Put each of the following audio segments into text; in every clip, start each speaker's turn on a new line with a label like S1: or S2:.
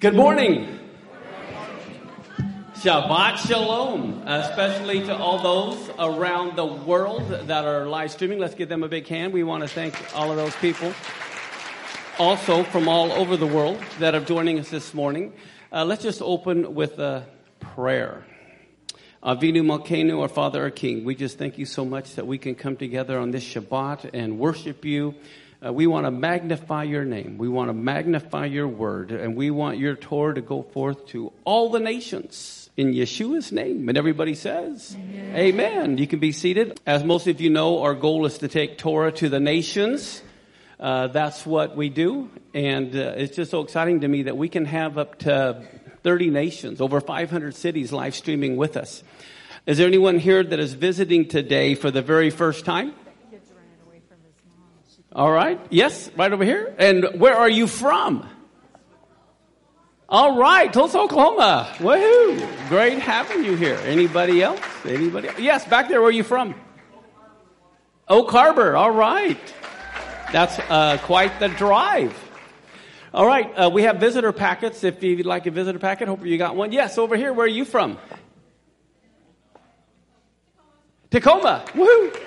S1: Good morning. Shabbat Shalom, especially to all those around the world that are live streaming. Let's give them a big hand. We want to thank all of those people, also from all over the world, that are joining us this morning. Let's just open with a prayer. Avinu Malkeinu, our Father, our King, we just thank you so much that we can come together on this Shabbat and worship you. We want to magnify your name. We want to magnify your word. And we want your Torah to go forth to all the nations in Yeshua's name. And everybody says, Amen. Amen. You can be seated. As most of you know, our goal is to take Torah to the nations. That's what we do. And it's just so exciting to me that we can have up to 30 nations, over 500 cities live streaming with us. Is there anyone here that is visiting today for the very first time? All right. Yes, right over here. And where are you from? All right. Tulsa, Oklahoma. Woohoo. Great having you here. Anybody else? Anybody else? Yes, back there. Where are you from? Oak Harbor. All right. That's quite the drive. All right. We have visitor packets. If you'd like a visitor packet, hope you got one. Yes, over here. Where are you from? Tacoma. Woohoo.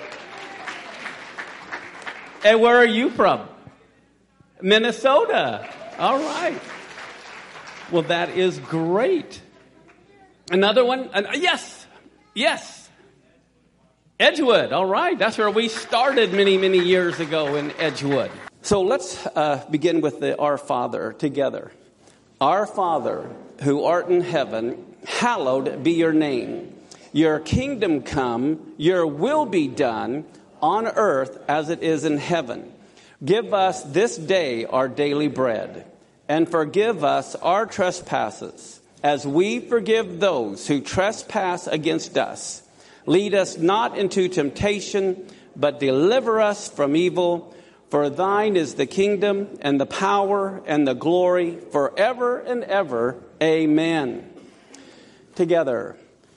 S1: And where are you from? Minnesota. All right. Well, that is great. Another one? Yes. Edgewood. All right. That's where we started many, many years ago in Edgewood. So let's begin with the Our Father together. Our Father, who art in heaven, hallowed be your name. Your kingdom come, your will be done, on earth as it is in heaven. Give us this day our daily bread, and forgive us our trespasses, as we forgive those who trespass against us. Lead us not into temptation, but deliver us from evil. For thine is the kingdom, and the power, and the glory, forever and ever. Amen. Together.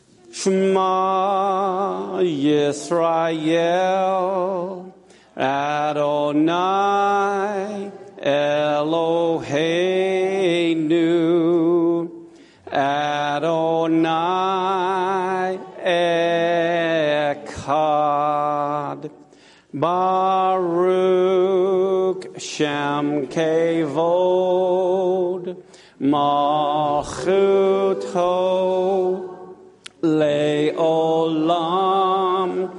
S1: Shema Yisrael, Adonai Eloheinu, Adonai Echad, Baruch Shem Kevod, Malchuto, Le'olam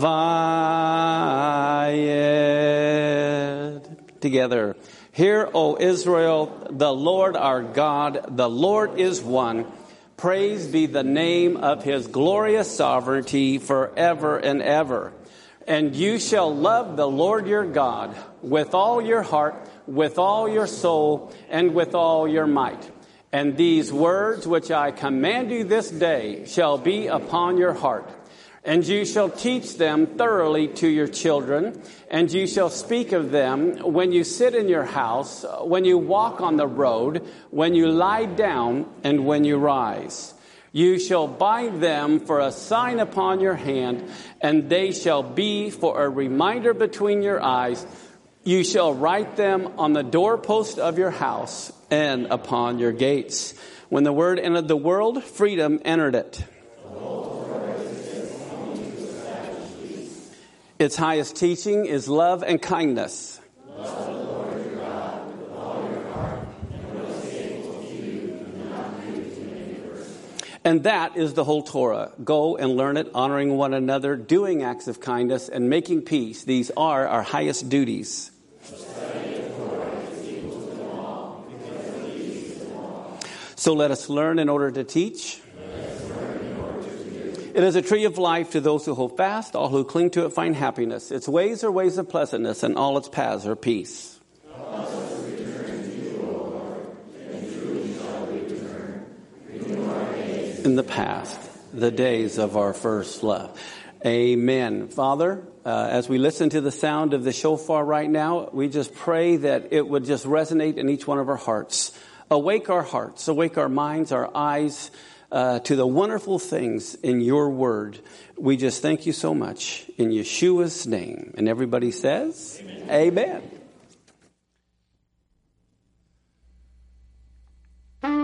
S1: vayed. Together. Hear, O Israel, the Lord our God, the Lord is one. Praise be the name of his glorious sovereignty forever and ever. And you shall love the Lord your God with all your heart, with all your soul, and with all your might. And these words which I command you this day shall be upon your heart. And you shall teach them thoroughly to your children. And you shall speak of them when you sit in your house, when you walk on the road, when you lie down, and when you rise. You shall bind them for a sign upon your hand, and they shall be for a reminder between your eyes. You shall write them on the doorpost of your house and upon your gates. When the word entered the world, freedom entered it. Its highest teaching is love and kindness. Love the Lord your God with all your heart, and what is faithful to you, and not do to neighbors. And that is the whole Torah. Go and learn it, honoring one another, doing acts of kindness, and making peace. These are our highest duties. So let us learn in order to teach. It is a tree of life to those who hold fast. All who cling to it find happiness. Its ways are ways of pleasantness, and all its paths are peace. In the past, the days of our first love. Amen. Father, as we listen to the sound of the shofar right now, we just pray that it would just resonate in each one of our hearts. Awake our hearts, awake our minds, our eyes to the wonderful things in your word. We just thank you so much in Yeshua's name. And everybody says, Amen. Amen.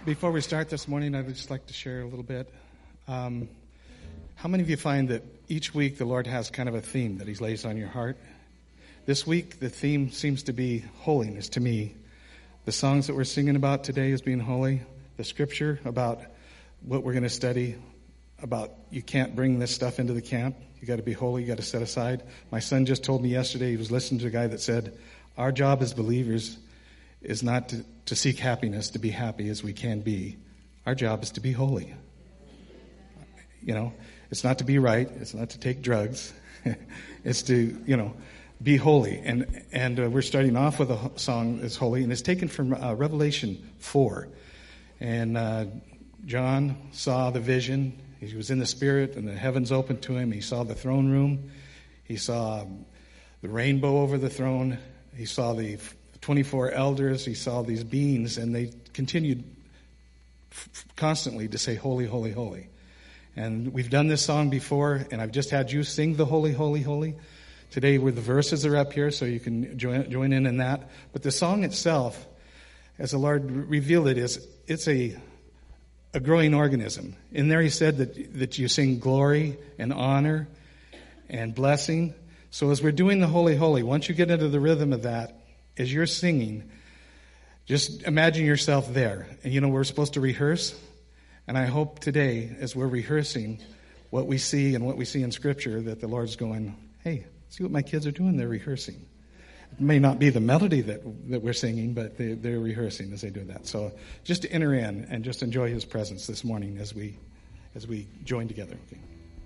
S2: Before we start this morning, I'd just like to share a little bit. How many of you find that each week the Lord has kind of a theme that He lays on your heart? This week, the theme seems to be holiness to me. The songs that we're singing about today is being holy. The scripture about what we're going to study, about you can't bring this stuff into the camp. You got to be holy. You got to set aside. My son just told me yesterday, he was listening to a guy that said, our job as believers is not to seek happiness, to be happy as we can be. Our job is to be holy. You know, it's not to be right. It's not to take drugs. It's to, be holy. And we're starting off with a song that's holy, and it's taken from Revelation 4. And John saw the vision. He was in the Spirit, and the heavens opened to him. He saw the throne room. He saw the rainbow over the throne. He saw the 24 elders. He saw these beings, and they continued constantly to say, holy, holy, holy. And we've done this song before, and I've just had you sing the holy, holy, holy. Today, where the verses are up here, so you can join in that. But the song itself, as the Lord revealed it, it's a growing organism. In there He said that you sing glory and honor and blessing. So as we're doing the holy, holy, once you get into the rhythm of that, as you're singing, just imagine yourself there. And we're supposed to rehearse. And I hope today, as we're rehearsing what we see and what we see in Scripture, that the Lord's going, hey, see what my kids are doing? They're rehearsing. It may not be the melody that we're singing, but they're rehearsing as they do that. So just to enter in and just enjoy His presence this morning as we join together. Okay.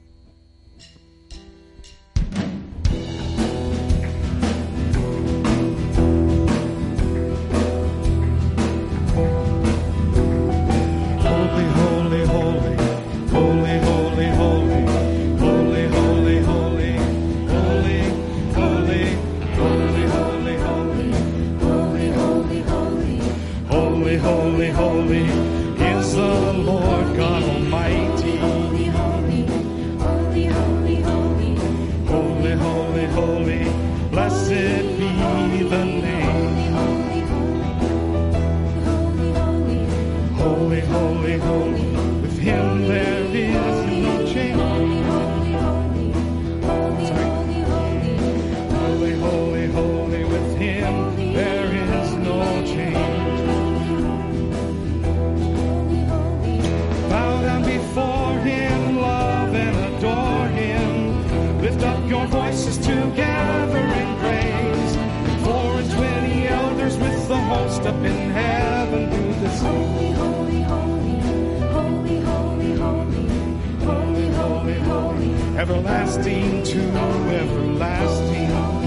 S3: Everlasting to everlasting.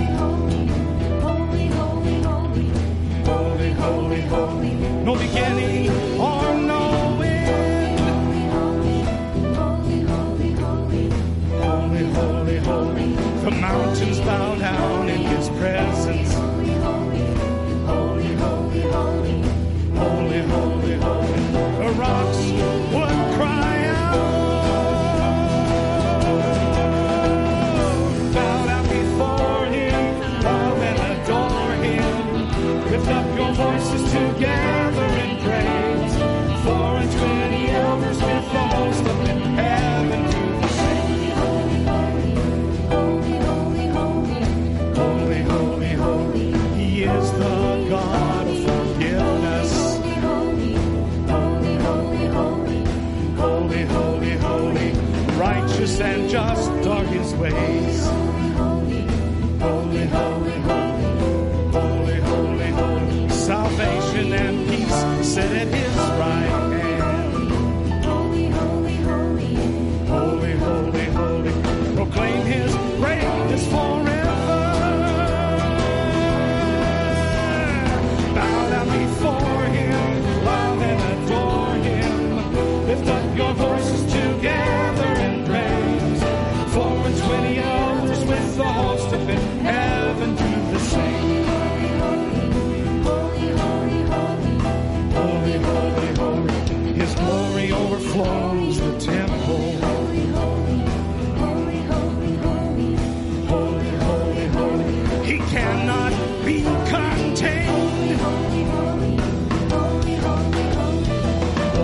S3: Holy, holy, holy. No beginning or no end. Holy, holy, holy. Holy, holy, holy. The mountains bow down in His presence. Holy, holy, holy, holy, holy. Holy, holy, holy. The rocks would cry out. Lift up your voices together in praise. 24 elders with the host up in heaven do the same. Holy, holy, holy. Holy, holy, holy. He is the God of forgiveness. Holy, holy, holy. Holy, holy, holy. Righteous and just are His ways. Holy, holy, holy. Salvation and peace sit at His right hand. Holy, holy, holy. Holy, holy, holy. Proclaim His greatness forever. Bow down before Him, love and adore Him. Lift up your voices together in praise. 24 elders with the host up in heaven do the same. His glory overflows the temple. Holy, holy, holy, holy, holy. Holy, holy, holy. He cannot be contained. Holy, holy, holy, holy, holy.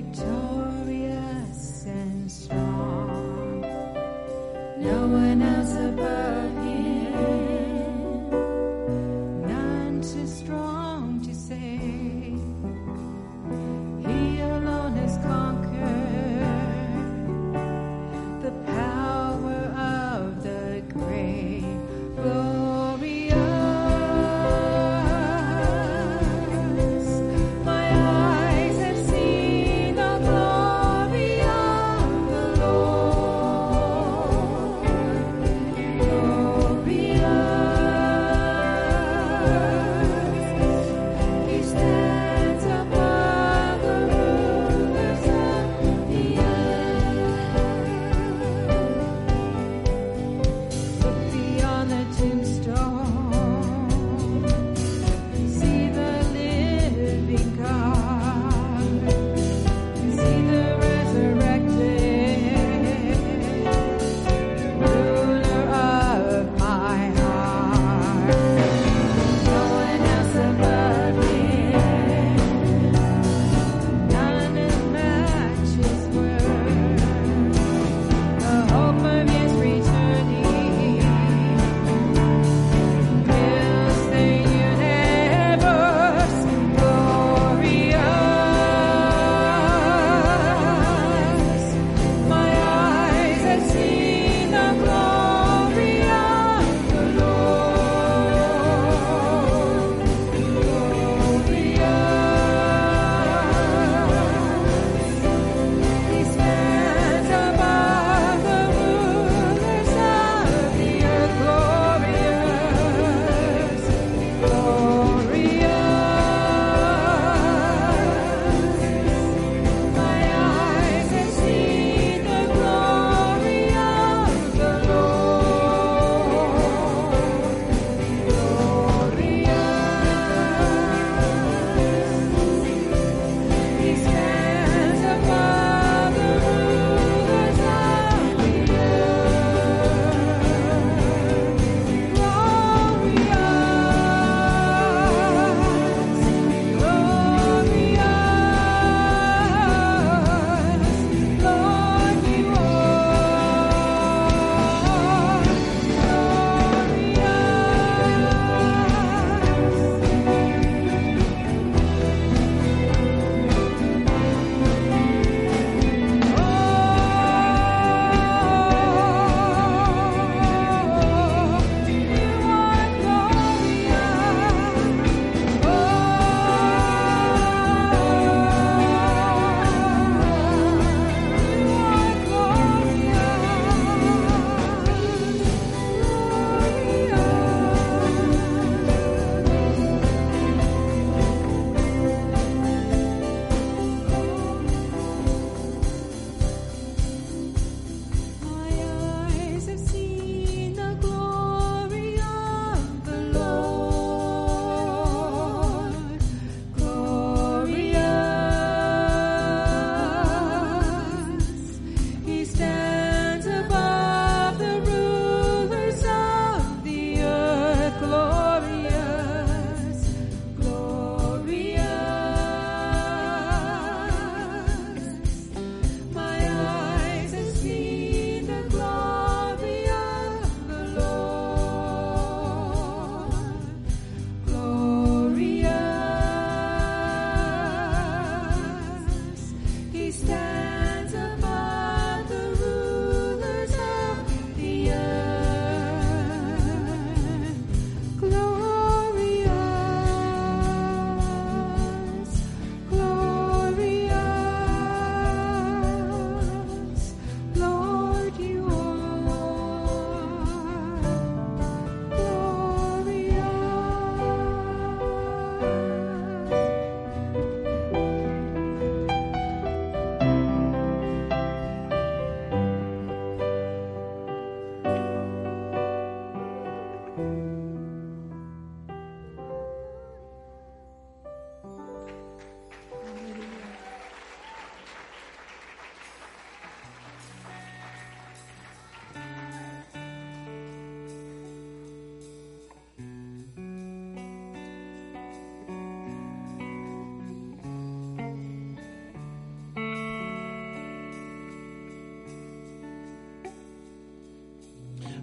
S4: victorious and strong. No one else above him, none too strong to save. He alone has conquered the power of the grave. Glorious, my eyes have seen the glory of the Lord.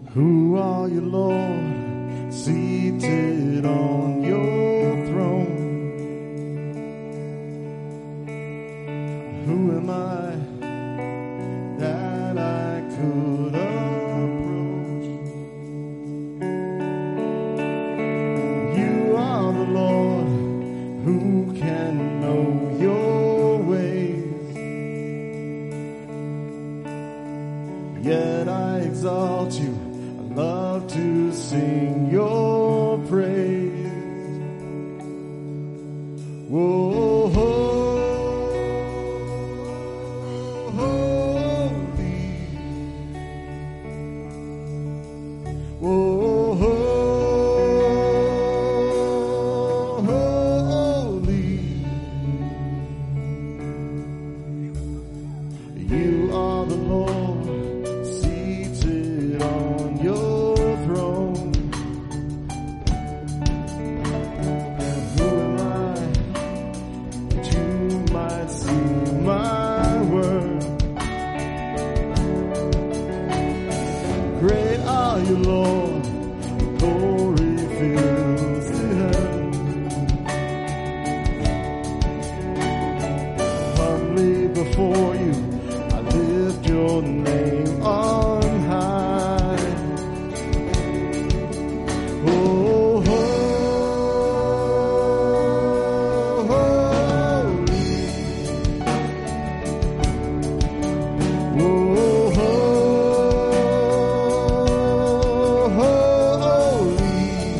S3: Who are you, Lord, seated on your throne? Who am I that I could approach? You are the Lord who can know your ways. Yet I exalt you, I love to sing your praise. Whoa, holy. Whoa, holy. You are the Lord, seated on your throne. And who am I that you might see my word? Great are you, Lord, glory fills the heaven. Humbly before you, I lift your name on high. Oh, holy. Oh, holy.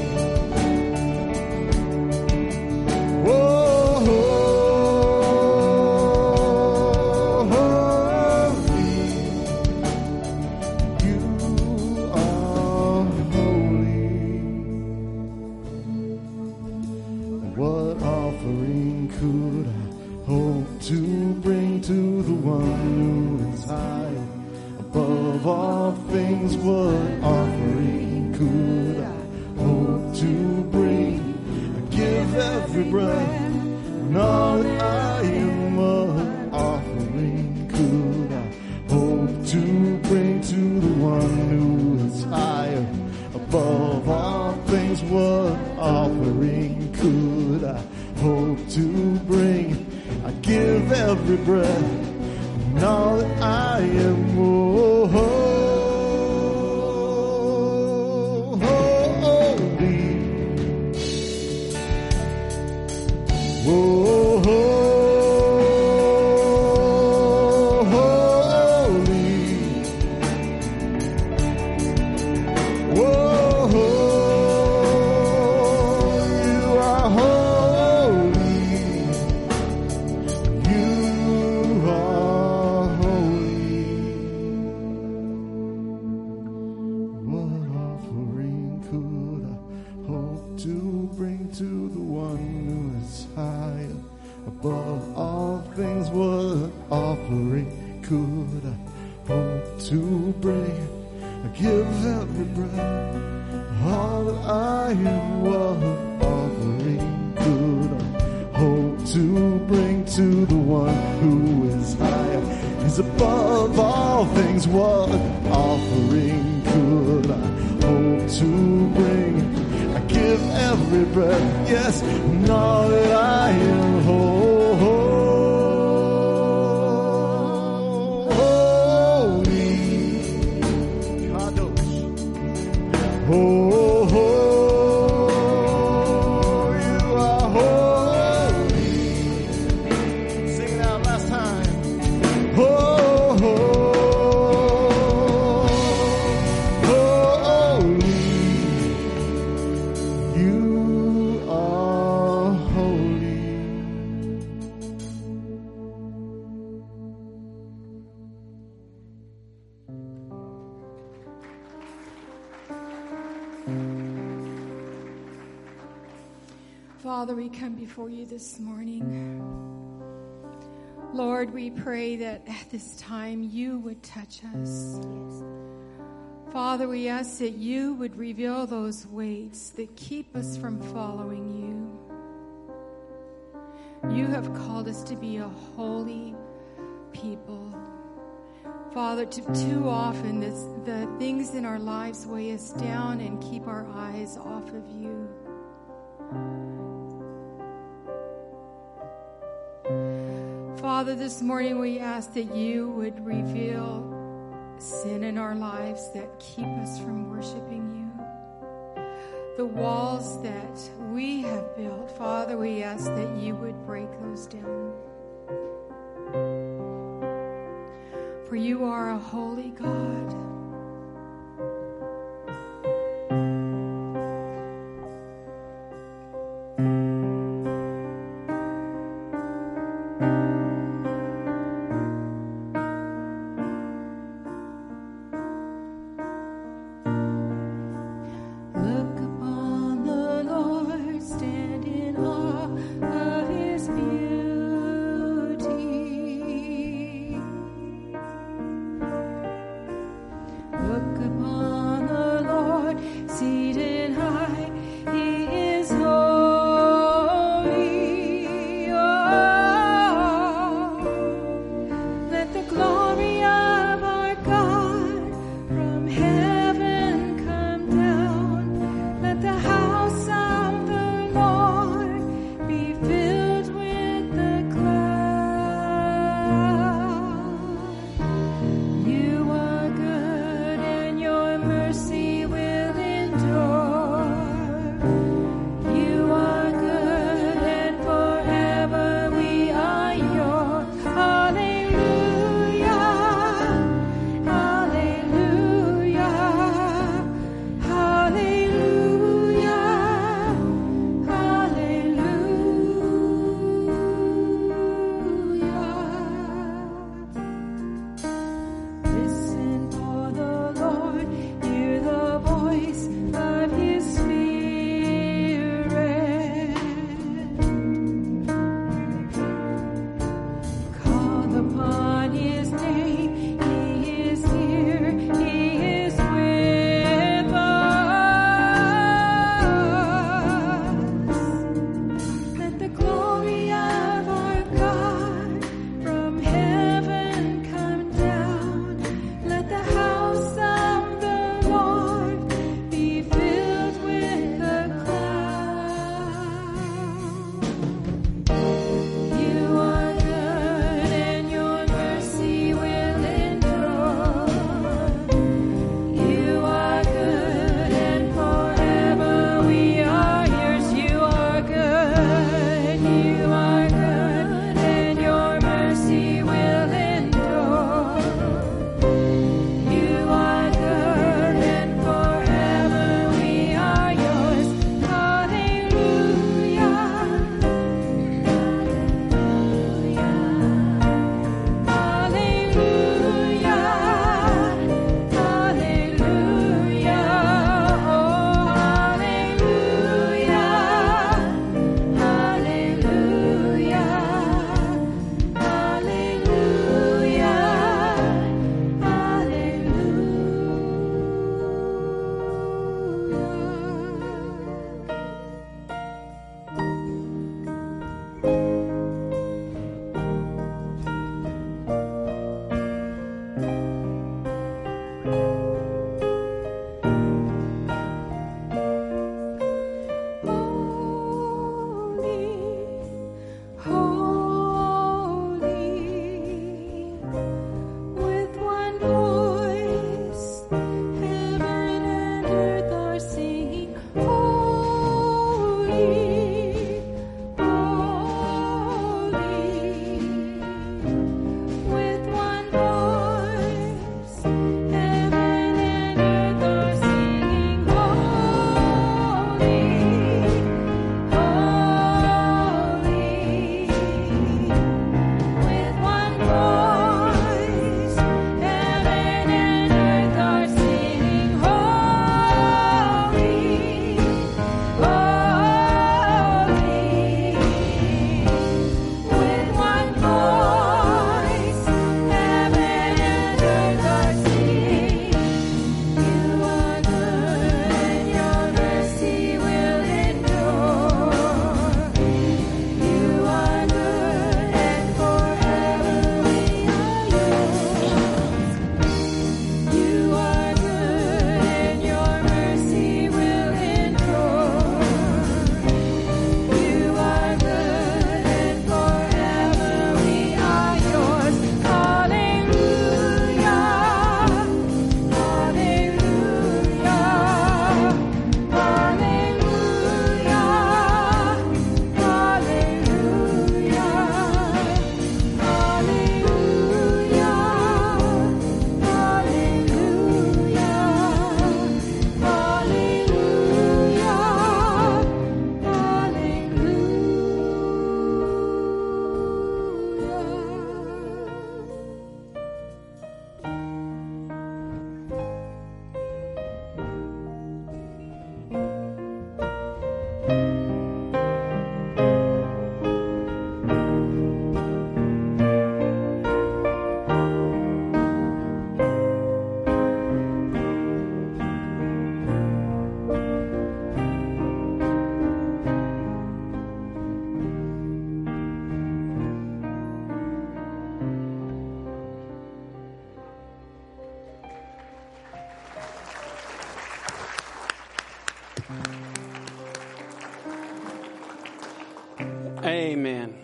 S3: What offering could I hope to bring to the one who is high above all things? What offering could I hope to bring? I give every breath and all that I am. What offering could I hope to bring to the one who is higher above all things? What offering could I hope to bring? I give every breath and all that I am. Oh, holy. Oh, holy. Whoa, you are holy. You are holy. What offering could I hope to bring to the one who is high above all things? What offering could I hope to bring? I give every breath, all that I am. What offering could I hope to bring to the one who is higher, is above all things? What offering could I hope to bring? I give every breath, yes, and all that I am. Holy. Kadosh. Oh, you are holy. Sing it out last time. Holy. You are holy.
S4: Father, we come before you this morning. Lord, we pray that at this time you would touch us. Father, we ask that you would reveal those weights that keep us from following you. You have called us to be a holy people. Father, too often the things in our lives weigh us down and keep our eyes off of you. Father, this morning we ask that you would reveal sin in our lives that keep us from worshiping you. The walls that we have built, Father, we ask that you would break those down. For you are a holy God.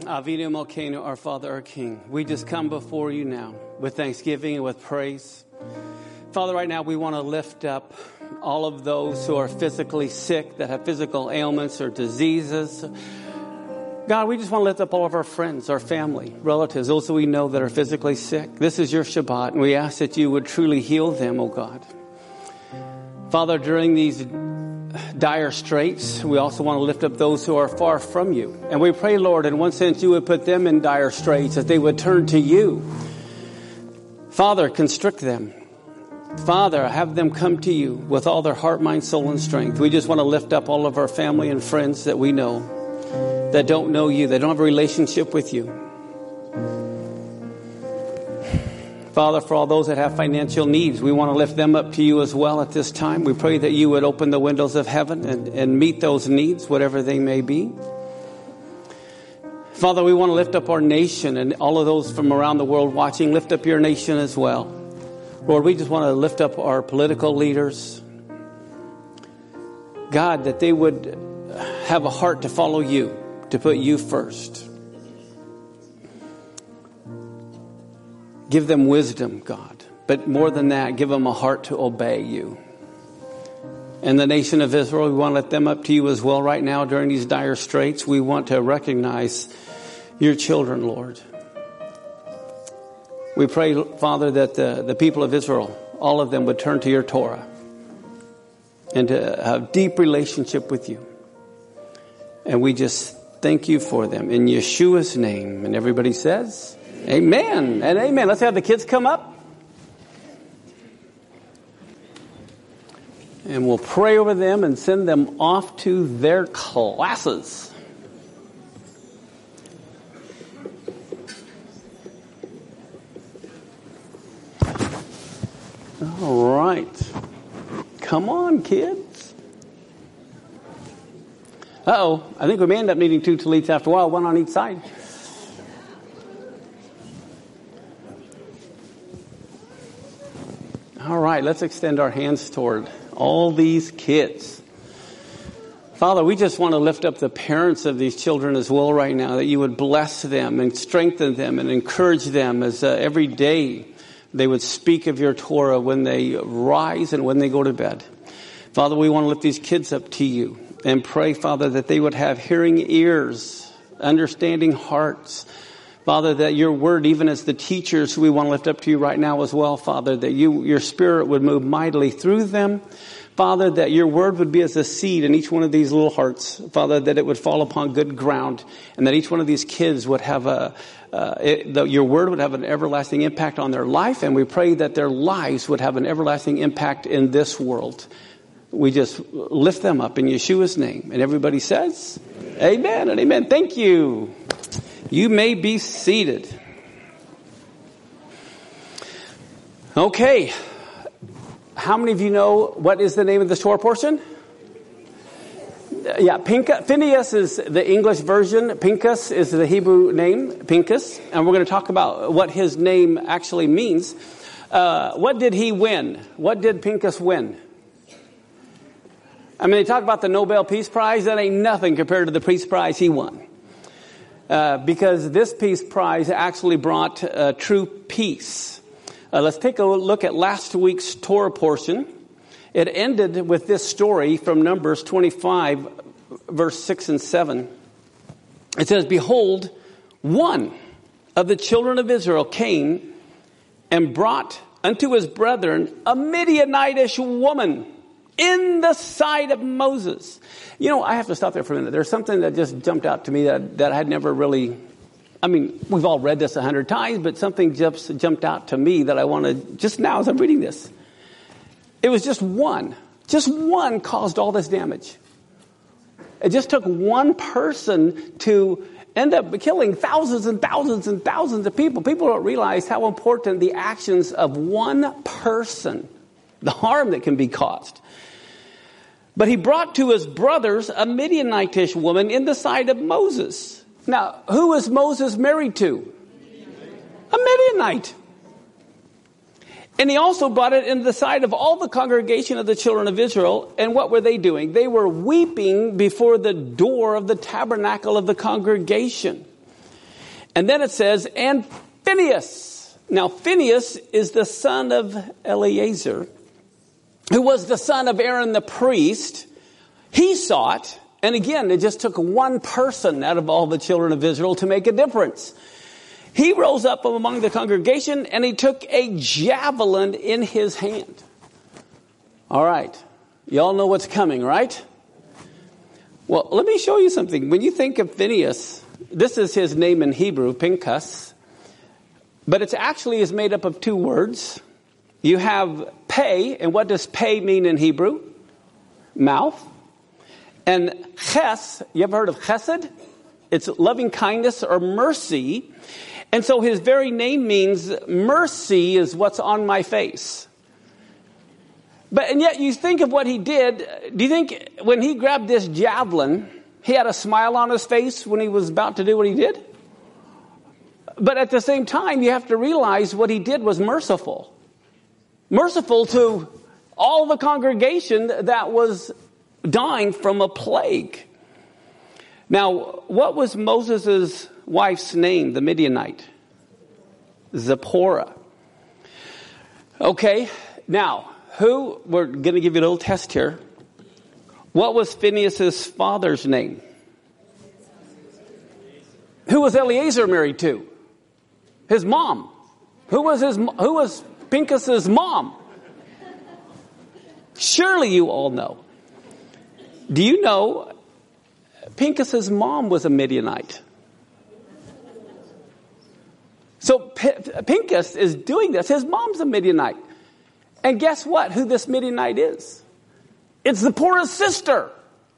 S1: Avinu Malkeinu, our Father, our King, we just come before you now with thanksgiving and with praise. Father, right now we want to lift up all of those who are physically sick, that have physical ailments or diseases. God, we just want to lift up all of our friends, our family, relatives, those that we know that are physically sick. This is your Shabbat, and we ask that you would truly heal them, oh God. Father, during these dire straits, we also want to lift up those who are far from you. And we pray, Lord, in one sense, you would put them in dire straits, that they would turn to you. Father, constrict them. Father, have them come to you with all their heart, mind, soul, and strength. We just want to lift up all of our family and friends that we know, that don't know you, that don't have a relationship with you. Father, for all those that have financial needs, we want to lift them up to you as well at this time. We pray that you would open the windows of heaven and meet those needs, whatever they may be. Father, we want to lift up our nation and all of those from around the world watching. Lift up your nation as well. Lord, we just want to lift up our political leaders. God, that they would have a heart to follow you, to put you first. Give them wisdom, God. But more than that, give them a heart to obey you. And the nation of Israel, we want to lift them up to you as well right now during these dire straits. We want to recognize your children, Lord. We pray, Father, that the people of Israel, all of them would turn to your Torah and to have a deep relationship with you. And we just thank you for them in Yeshua's name. And everybody says, amen and amen. Let's have the kids come up. And we'll pray over them and send them off to their classes. All right. Come on, kids. Uh-oh. I think we may end up needing 2 tallits after a while, one on each side. All right, let's extend our hands toward all these kids. Father, we just want to lift up the parents of these children as well right now, that you would bless them and strengthen them and encourage them as every day they would speak of your Torah when they rise and when they go to bed. Father, we want to lift these kids up to you and pray, Father, that they would have hearing ears, understanding hearts. Father, that your word, even as the teachers, we want to lift up to you right now as well, Father, that your spirit would move mightily through them. Father, that your word would be as a seed in each one of these little hearts. Father, that it would fall upon good ground and that each one of these kids would have your word would have an everlasting impact on their life. And we pray that their lives would have an everlasting impact in this world. We just lift them up in Yeshua's name. And everybody says, amen and amen. Thank you. You may be seated. Okay. How many of you know what is the name of the Torah portion? Yeah, Phinehas is the English version. Pinchas is the Hebrew name, Pinchas. And we're going to talk about what his name actually means. What did he win? What did Pinchas win? I mean, they talk about the Nobel Peace Prize. That ain't nothing compared to the Peace Prize he won. Because this Peace Prize actually brought true peace. Let's take a look at last week's Torah portion. It ended with this story from Numbers 25, verse 6 and 7. It says, behold, one of the children of Israel came and brought unto his brethren a Midianitish woman in the sight of Moses. You know, I have to stop there for a minute. There's something that just jumped out to me that I had never really, I mean, we've all read this 100 times, but something just jumped out to me that I want to, just now as I'm reading this. It was just one caused all this damage. It just took one person to end up killing thousands and thousands and thousands of people. People don't realize how important the actions of one person, the harm that can be caused. But he brought to his brothers a Midianitish woman in the sight of Moses. Now, who was Moses married to? A Midianite. And he also brought it in the sight of all the congregation of the children of Israel. And what were they doing? They were weeping before the door of the tabernacle of the congregation. And then it says, and Phinehas. Now, Phinehas is the son of Eleazar, who was the son of Aaron the priest. He saw it. And again, it just took one person out of all the children of Israel to make a difference. He rose up among the congregation and he took a javelin in his hand. All right. Y'all know what's coming, right? Well, let me show you something. When you think of Phinehas, this is his name in Hebrew, Pinchas. But it actually is made up of two words. You have pei, and what does pei mean in Hebrew? Mouth. And ches, you ever heard of chesed? It's loving kindness or mercy. And so his very name means mercy is what's on my face. And yet you think of what he did. Do you think when he grabbed this javelin, he had a smile on his face when he was about to do what he did? But at the same time, you have to realize what he did was merciful. Merciful to all the congregation that was dying from a plague. Now, what was Moses' wife's name, the Midianite? Zipporah. Okay, now, we're going to give you a little test here. What was Phinehas' father's name? Who was Eleazar married to? His mom. Who was Pinchas' mom? Surely you all know. Do you know Pinchas' mom was a Midianite? So Pinchas is doing this. His mom's a Midianite. And guess what? Who this Midianite is? It's Zipporah's sister.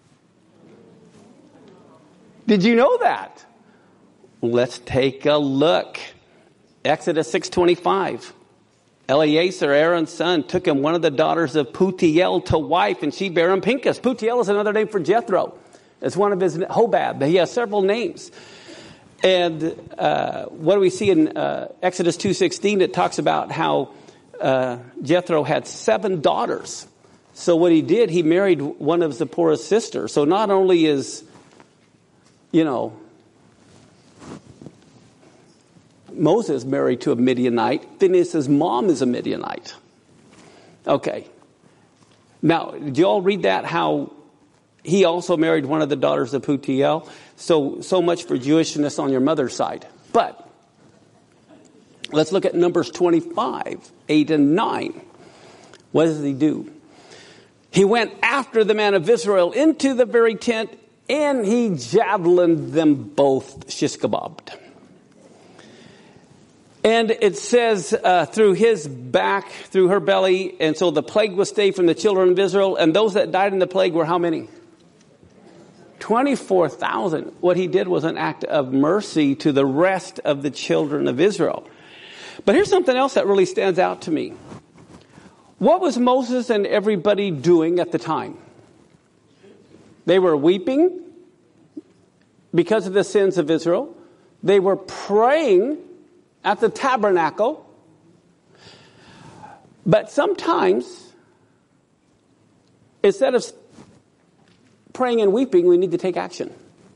S1: Did you know that? Let's take a look. Exodus 6:25. Eleazar, Aaron's son, took him one of the daughters of Putiel to wife, and she bare him Pinchas. Putiel is another name for Jethro. It's one of his Hobab. He has several names. And what do we see in Exodus 2:16? It talks about how Jethro had 7 daughters. So what he did, he married one of Zipporah's sisters. So not only is, Moses married to a Midianite, Phinehas' mom is a Midianite. Okay. Now, did you all read that? How he also married one of the daughters of Putiel? So much for Jewishness on your mother's side. But let's look at Numbers 25, 8 and 9. What does he do? He went after the man of Israel into the very tent, and he javelined them both shishkabobbed. And it says through his back, through her belly, and so the plague was stayed from the children of Israel. And those that died in the plague were how many? 24,000. What he did was an act of mercy to the rest of the children of Israel. But here's something else that really stands out to me. What was Moses and everybody doing at the time? They were weeping because of the sins of Israel. They were praying at the tabernacle. But sometimes, instead of praying and weeping, we need to take action.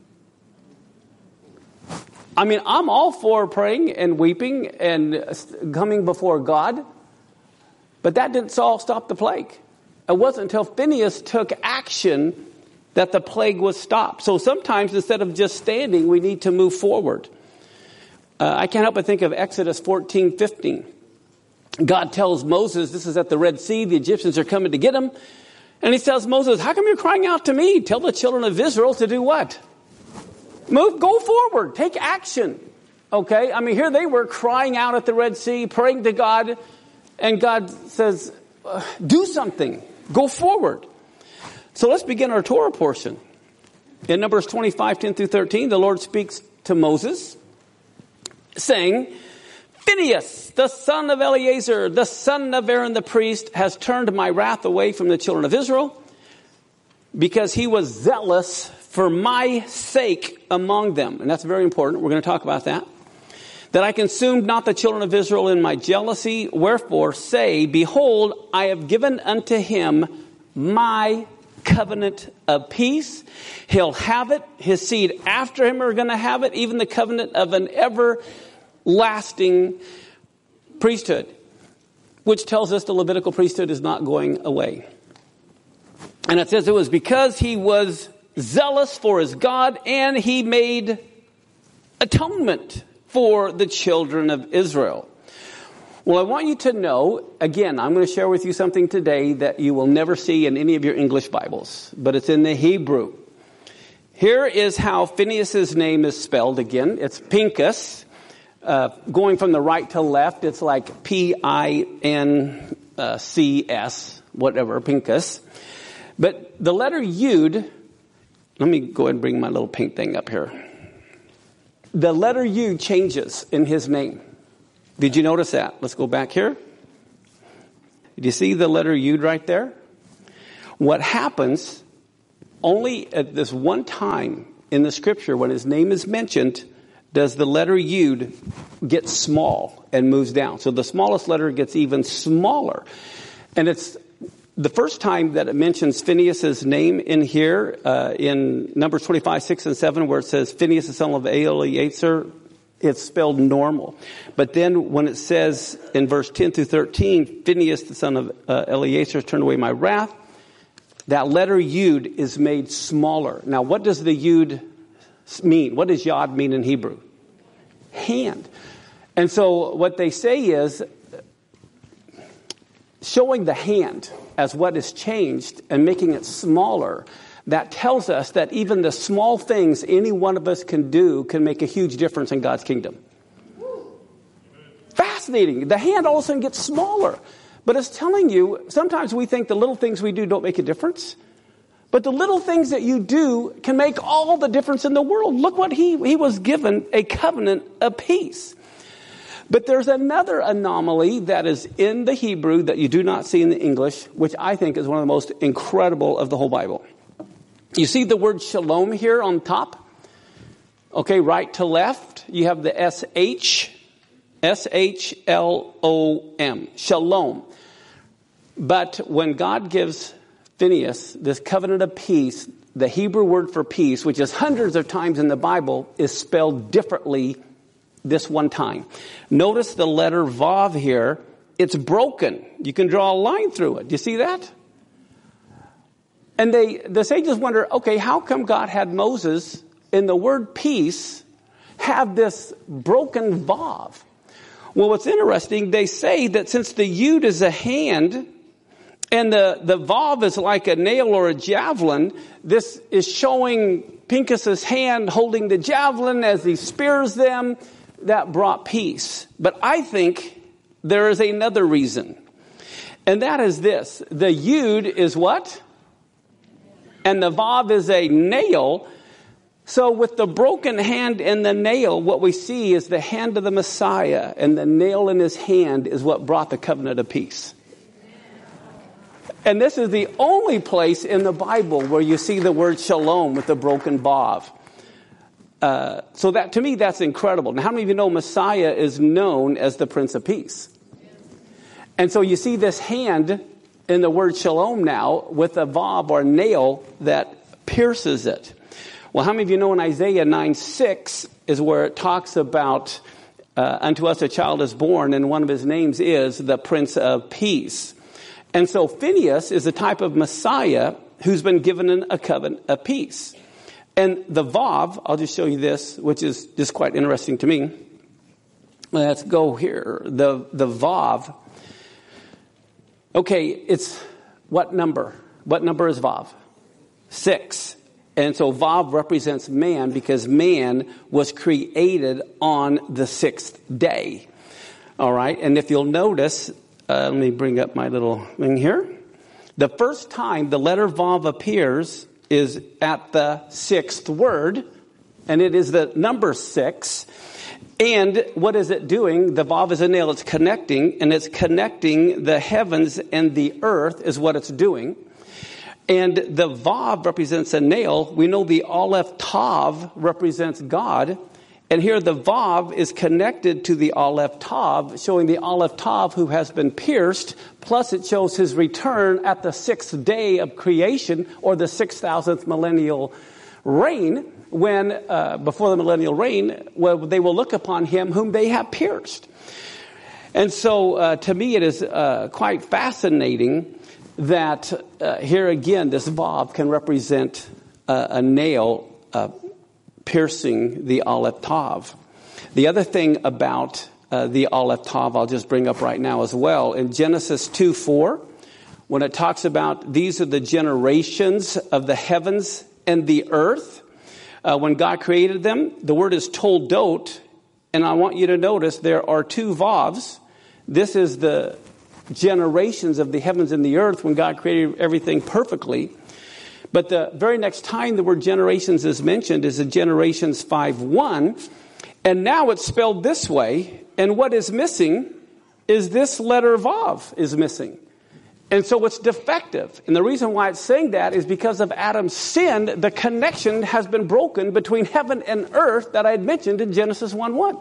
S1: I mean, I'm all for praying and weeping and coming before God. But that didn't all stop the plague. It wasn't until Phinehas took action that the plague was stopped. So sometimes instead of just standing, we need to move forward. I can't help but think of Exodus 14:15. God tells Moses, this is at the Red Sea, the Egyptians are coming to get him. And he tells Moses, how come you're crying out to me? Tell the children of Israel to do what? Go forward, take action. Okay, I mean, here they were crying out at the Red Sea, praying to God. And God says, do something, go forward. So let's begin our Torah portion. In Numbers 25, 10 through 13, the Lord speaks to Moses, saying, Phinehas, the son of Eleazar, the son of Aaron the priest, has turned my wrath away from the children of Israel, because he was zealous for my sake among them. And that's very important. We're going to talk about that. That I consumed not the children of Israel in my jealousy. Wherefore say, behold, I have given unto him my covenant of peace. He'll have it. His seed after him are going to have it. Even the covenant of an everlasting priesthood, which tells us the Levitical priesthood is not going away. And it says it was because he was zealous for his God and he made atonement for the children of Israel. Well, I want you to know, again, I'm going to share with you something today that you will never see in any of your English Bibles, but it's in the Hebrew. Here is how Phinehas' name is spelled again. It's Pinchas. Going from the right to left, it's like Pincs, whatever, Pinchas. But the letter Yud, let me go ahead and bring my little pink thing up here. The letter Yud changes in his name. Did you notice that? Let's go back here. Do you see the letter Yud right there? What happens only at this one time in the scripture when his name is mentioned does the letter Yud get small and moves down. So the smallest letter gets even smaller. And it's the first time that it mentions Phinehas' name in here, in Numbers 25, 6 and 7, where it says Phinehas, the son of Eleazar, it's spelled normal. But then when it says in verse 10 through 13, Phinehas, the son of Eleazar, turned away my wrath, that letter Yud is made smaller. Now, what does the Yud mean? What does Yod mean in Hebrew? Hand. And so what they say is showing the hand as what is changed and making it smaller. That tells us that even the small things any one of us can do can make a huge difference in God's kingdom. Fascinating. The hand all of a sudden gets smaller. But it's telling you, sometimes we think the little things we do don't make a difference. But the little things that you do can make all the difference in the world. Look what he was given, a covenant of peace. But there's another anomaly that is in the Hebrew that you do not see in the English, which I think is one of the most incredible of the whole Bible. You see the word shalom here on top? Okay, right to left, you have the S-H, S-H-L-O-M, shalom. But when God gives Phinehas this covenant of peace, the Hebrew word for peace, which is hundreds of times in the Bible, is spelled differently this one time. Notice the letter Vav here, it's broken. You can draw a line through it. Do you see that? And the sages wonder, okay, how come God had Moses in the word peace have this broken Vav? Well, what's interesting, they say that since the Yud is a hand and the Vav is like a nail or a javelin, this is showing Pinchas' hand holding the javelin as he spears them. That brought peace. But I think there is another reason. And that is this. The Yud is what? And the Vav is a nail. So with the broken hand and the nail, what we see is the hand of the Messiah. And the nail in his hand is what brought the covenant of peace. And this is the only place in the Bible where you see the word shalom with the broken Vav. So that, to me, that's incredible. Now, how many of you know Messiah is known as the Prince of Peace? And so you see this hand in the word shalom now with a vav or nail that pierces it. Well, how many of you know in Isaiah 9:6 is where it talks about unto us a child is born, and one of his names is the Prince of Peace. And so Phinehas is a type of Messiah who's been given a covenant of peace. And the Vav, I'll just show you this, which is just quite interesting to me. Let's go here. The Vav. Okay, it's what number? What number is Vav? 6. And so Vav represents man because man was created on the 6th day. All right, and if you'll notice, let me bring up my little thing here. The first time the letter Vav appears is at the 6th word, and it is the number 6. And what is it doing? The Vav is a nail. It's connecting, and it's connecting the heavens and the earth is what it's doing. And the Vav represents a nail. We know the Aleph Tav represents God. And here the Vav is connected to the Aleph Tav, showing the Aleph Tav who has been pierced, plus it shows his return at the 6th day of creation, or the 6,000th millennial reign, when, before the millennial reign, they will look upon him whom they have pierced. And so, to me, it is quite fascinating that here again, this Vav can represent a nail piercing the Aleph Tav. The other thing about the Aleph Tav, I'll just bring up right now as well. In Genesis 2:4, when it talks about these are the generations of the heavens and the earth, when God created them, the word is toldot, and I want you to notice there are 2 Vavs. This is the generations of the heavens and the earth when God created everything perfectly. But the very next time the word generations is mentioned is in Generations 5:1. And now it's spelled this way. And what is missing is this letter Vav is missing. And so it's defective. And the reason why it's saying that is because of Adam's sin, the connection has been broken between heaven and earth that I had mentioned in Genesis 1:1.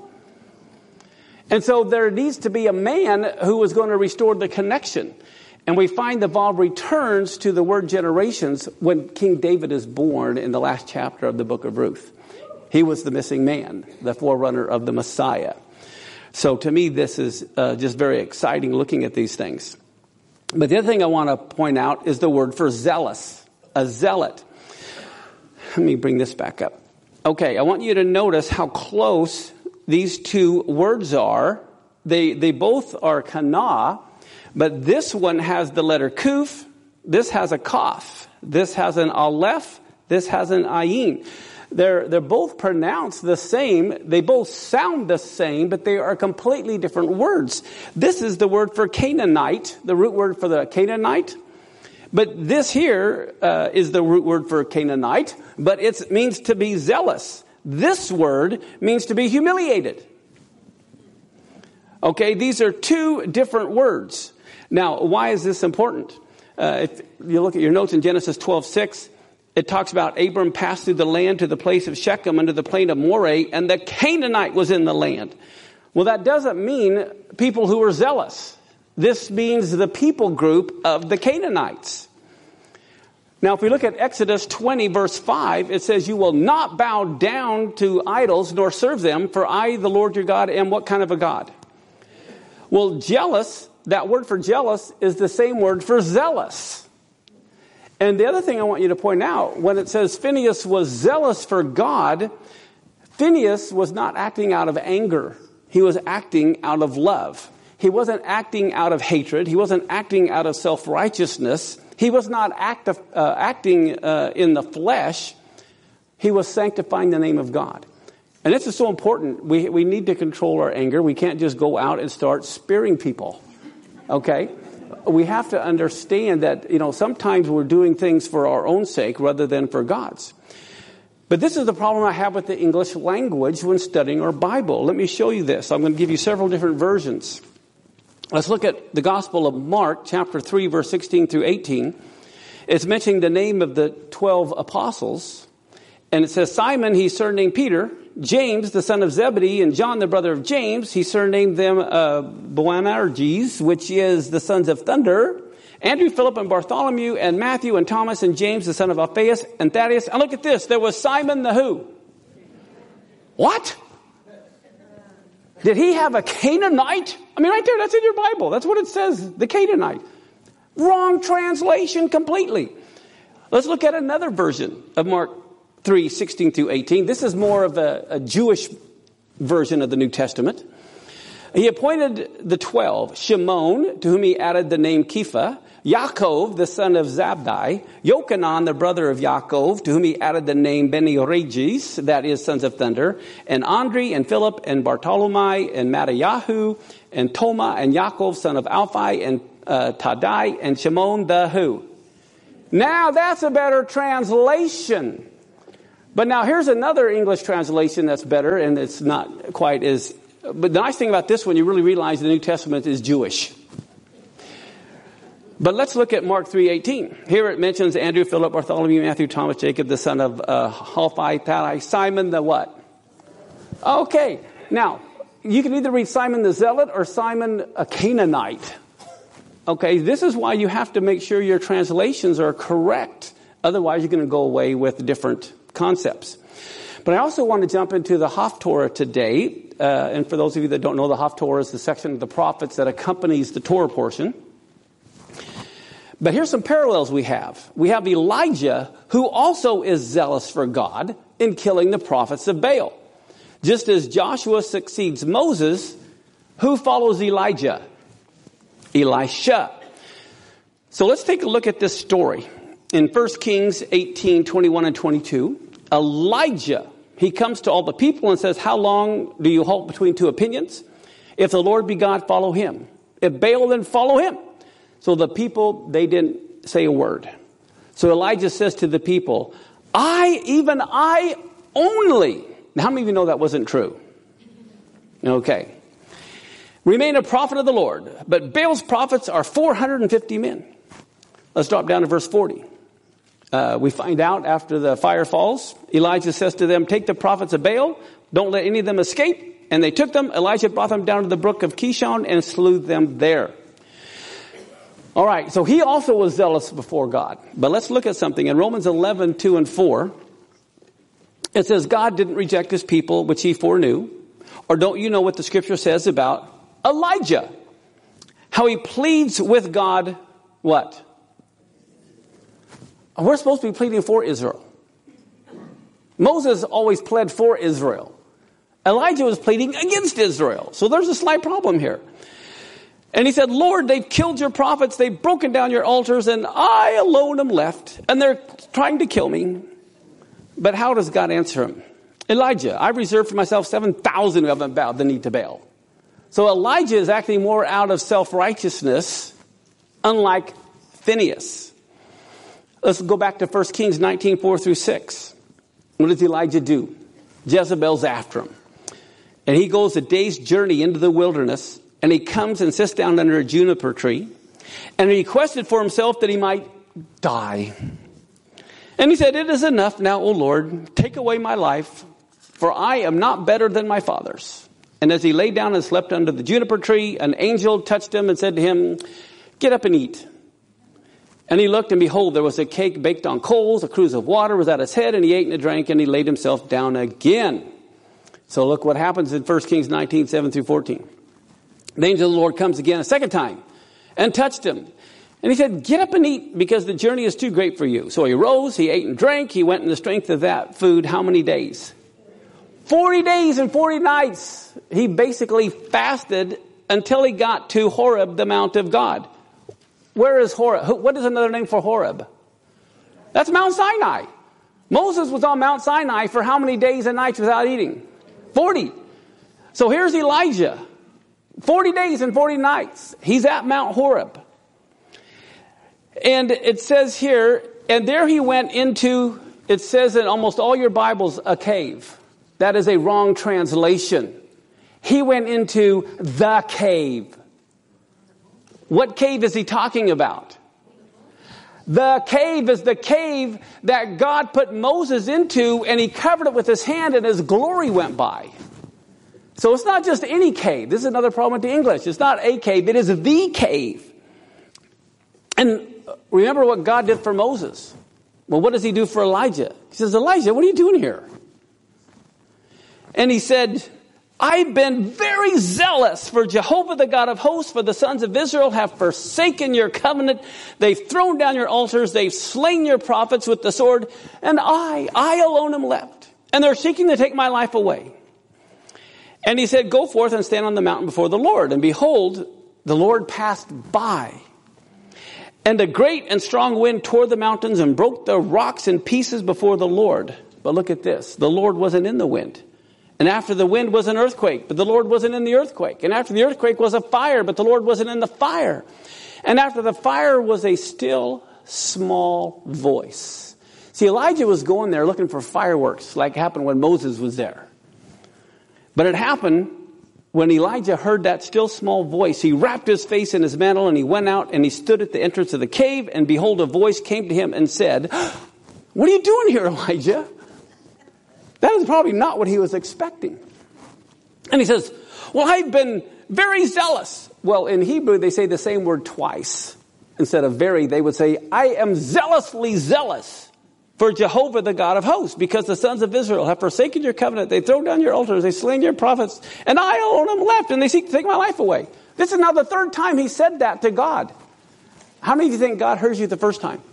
S1: And so there needs to be a man who is going to restore the connection. And we find the Vav returns to the word generations when King David is born in the last chapter of the book of Ruth. He was the missing man, the forerunner of the Messiah. So to me, this is just very exciting looking at these things. But the other thing I want to point out is the word for zealous, a zealot. Let me bring this back up. Okay, I want you to notice how close these 2 words are. They both are kana. But this one has the letter kuf, this has a kaf, this has an aleph, this has an ayin. They're both pronounced the same, they both sound the same, but they are completely different words. This is the word for Canaanite, the root word for the Canaanite. But this here is the root word for Canaanite, but it means to be zealous. This word means to be humiliated. Okay, these are 2 different words. Now, why is this important? If you look at your notes in Genesis 12:6, it talks about Abram passed through the land to the place of Shechem under the plain of Moreh, and the Canaanite was in the land. Well, that doesn't mean people who were zealous. This means the people group of the Canaanites. Now, if we look at Exodus 20, verse 5, it says, "You will not bow down to idols nor serve them, for I, the Lord your God, am" what kind of a God? Well, jealous, that word for jealous is the same word for zealous. And the other thing I want you to point out, when it says Phinehas was zealous for God, Phinehas was not acting out of anger. He was acting out of love. He wasn't acting out of hatred. He wasn't acting out of self-righteousness. He was not acting in the flesh. He was sanctifying the name of God. And this is so important. We need to control our anger. We can't just go out and start spearing people. Okay? We have to understand that, sometimes we're doing things for our own sake rather than for God's. But this is the problem I have with the English language when studying our Bible. Let me show you this. I'm going to give you several different versions. Let's look at the Gospel of Mark, chapter 3, verse 16 through 18. It's mentioning the name of the 12 apostles. And it says, Simon, he surnamed Peter. James, the son of Zebedee, and John, the brother of James, he surnamed them Boanerges, which is the sons of thunder. Andrew, Philip, and Bartholomew, and Matthew, and Thomas, and James, the son of Alphaeus, and Thaddeus. And look at this. There was Simon the who? What? Did he have a Canaanite? Right there, that's in your Bible. That's what it says, the Canaanite. Wrong translation completely. Let's look at another version of Mark 3, 16 through 18. This is more of a Jewish version of the New Testament. He appointed the 12, Shimon, to whom he added the name Kepha, Yaakov, the son of Zabdi, Yochanan, the brother of Yaakov, to whom he added the name Boanerges, that is, sons of thunder, and Andri, and Philip, and Bartholomew, and Matthias, and Toma, and Yaakov, son of Alphi, and Taddai, and Shimon the who? Now that's a better translation. But now here's another English translation that's better, and it's not quite as... But the nice thing about this one, you really realize the New Testament is Jewish. But let's look at Mark 3:18. Here it mentions Andrew, Philip, Bartholomew, Matthew, Thomas, Jacob, the son of Alphi, Thaddeus, Simon the what? Okay, now, you can either read Simon the Zealot or Simon a Canaanite. Okay, this is why you have to make sure your translations are correct. Otherwise, you're going to go away with different concepts. But I also want to jump into the Haftorah today. And for those of you that don't know, the Haftorah is the section of the prophets that accompanies the Torah portion. But here's some parallels we have. We have Elijah, who also is zealous for God in killing the prophets of Baal. Just as Joshua succeeds Moses, who follows Elijah? Elisha. So let's take a look at this story. In 1 Kings 18, 21 and 22, Elijah, he comes to all the people and says, how long do you halt between two opinions? If the Lord be God, follow him. If Baal, then follow him. So the people, they didn't say a word. So Elijah says to the people, even I only. Now, how many of you know that wasn't true? Okay. Remain a prophet of the Lord, but Baal's prophets are 450 men. Let's drop down to verse 40. We find out after the fire falls, Elijah says to them, take the prophets of Baal, don't let any of them escape. And they took them. Elijah brought them down to the brook of Kishon and slew them there. All right, so he also was zealous before God. But let's look at something. In Romans 11, 2 and 4, it says, God didn't reject his people, which he foreknew. Or don't you know what the scripture says about Elijah? How he pleads with God, what? We're supposed to be pleading for Israel. Moses always pled for Israel. Elijah was pleading against Israel. So there's a slight problem here. And he said, Lord, they've killed your prophets, they've broken down your altars, and I alone am left. And they're trying to kill me. But how does God answer him? Elijah, I've reserved for myself 7,000 who haven't bowed the knee to Baal. So Elijah is acting more out of self-righteousness, unlike Phinehas. Let's go back to 1 Kings 19, 4 through 6. What does Elijah do? Jezebel's after him. And he goes a day's journey into the wilderness, and he comes and sits down under a juniper tree, and he requested for himself that he might die. And he said, it is enough now, O Lord, take away my life, for I am not better than my fathers. And as he lay down and slept under the juniper tree, an angel touched him and said to him, get up and eat. And he looked, and behold, there was a cake baked on coals, a cruse of water was at his head, and he ate and drank, and he laid himself down again. So look what happens in 1 Kings 19, 7 through 14. The angel of the Lord comes again a second time and touched him. And he said, get up and eat, because the journey is too great for you. So he rose, he ate and drank, he went in the strength of that food how many days? 40 days and 40 nights. He basically fasted until he got to Horeb, the Mount of God. Where is Horeb? What is another name for Horeb? That's Mount Sinai. Moses was on Mount Sinai for how many days and nights without eating? 40. So here's Elijah. 40 days and 40 nights. He's at Mount Horeb. And it says here, and there he went into, it says in almost all your Bibles, a cave. That is a wrong translation. He went into the cave. What cave is he talking about? The cave is the cave that God put Moses into, and he covered it with his hand, and his glory went by. So it's not just any cave. This is another problem with the English. It's not a cave. It is the cave. And remember what God did for Moses. Well, what does he do for Elijah? He says, Elijah, what are you doing here? And he said, I've been very zealous for Jehovah, the God of hosts, for the sons of Israel have forsaken your covenant. They've thrown down your altars. They've slain your prophets with the sword. And I alone am left. And they're seeking to take my life away. And he said, go forth and stand on the mountain before the Lord. And behold, the Lord passed by. And a great and strong wind tore the mountains and broke the rocks in pieces before the Lord. But look at this. The Lord wasn't in the wind. And after the wind was an earthquake, but the Lord wasn't in the earthquake. And after the earthquake was a fire, but the Lord wasn't in the fire. And after the fire was a still small voice. See, Elijah was going there looking for fireworks, like happened when Moses was there. But it happened when Elijah heard that still small voice. He wrapped his face in his mantle, and he went out, and he stood at the entrance of the cave. And behold, a voice came to him and said, what are you doing here, Elijah? That is probably not what he was expecting. And he says, well, I've been very zealous. Well, in Hebrew, they say the same word twice. Instead of very, they would say, I am zealously zealous for Jehovah, the God of hosts, because the sons of Israel have forsaken your covenant. They throw down your altars. They slain your prophets. And I alone am left, and they seek to take my life away. This is now the third time he said that to God. How many of you think God heard you the first time?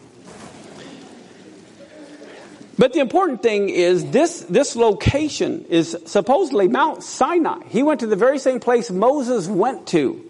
S1: But the important thing is this location is supposedly Mount Sinai. He went to the very same place Moses went to.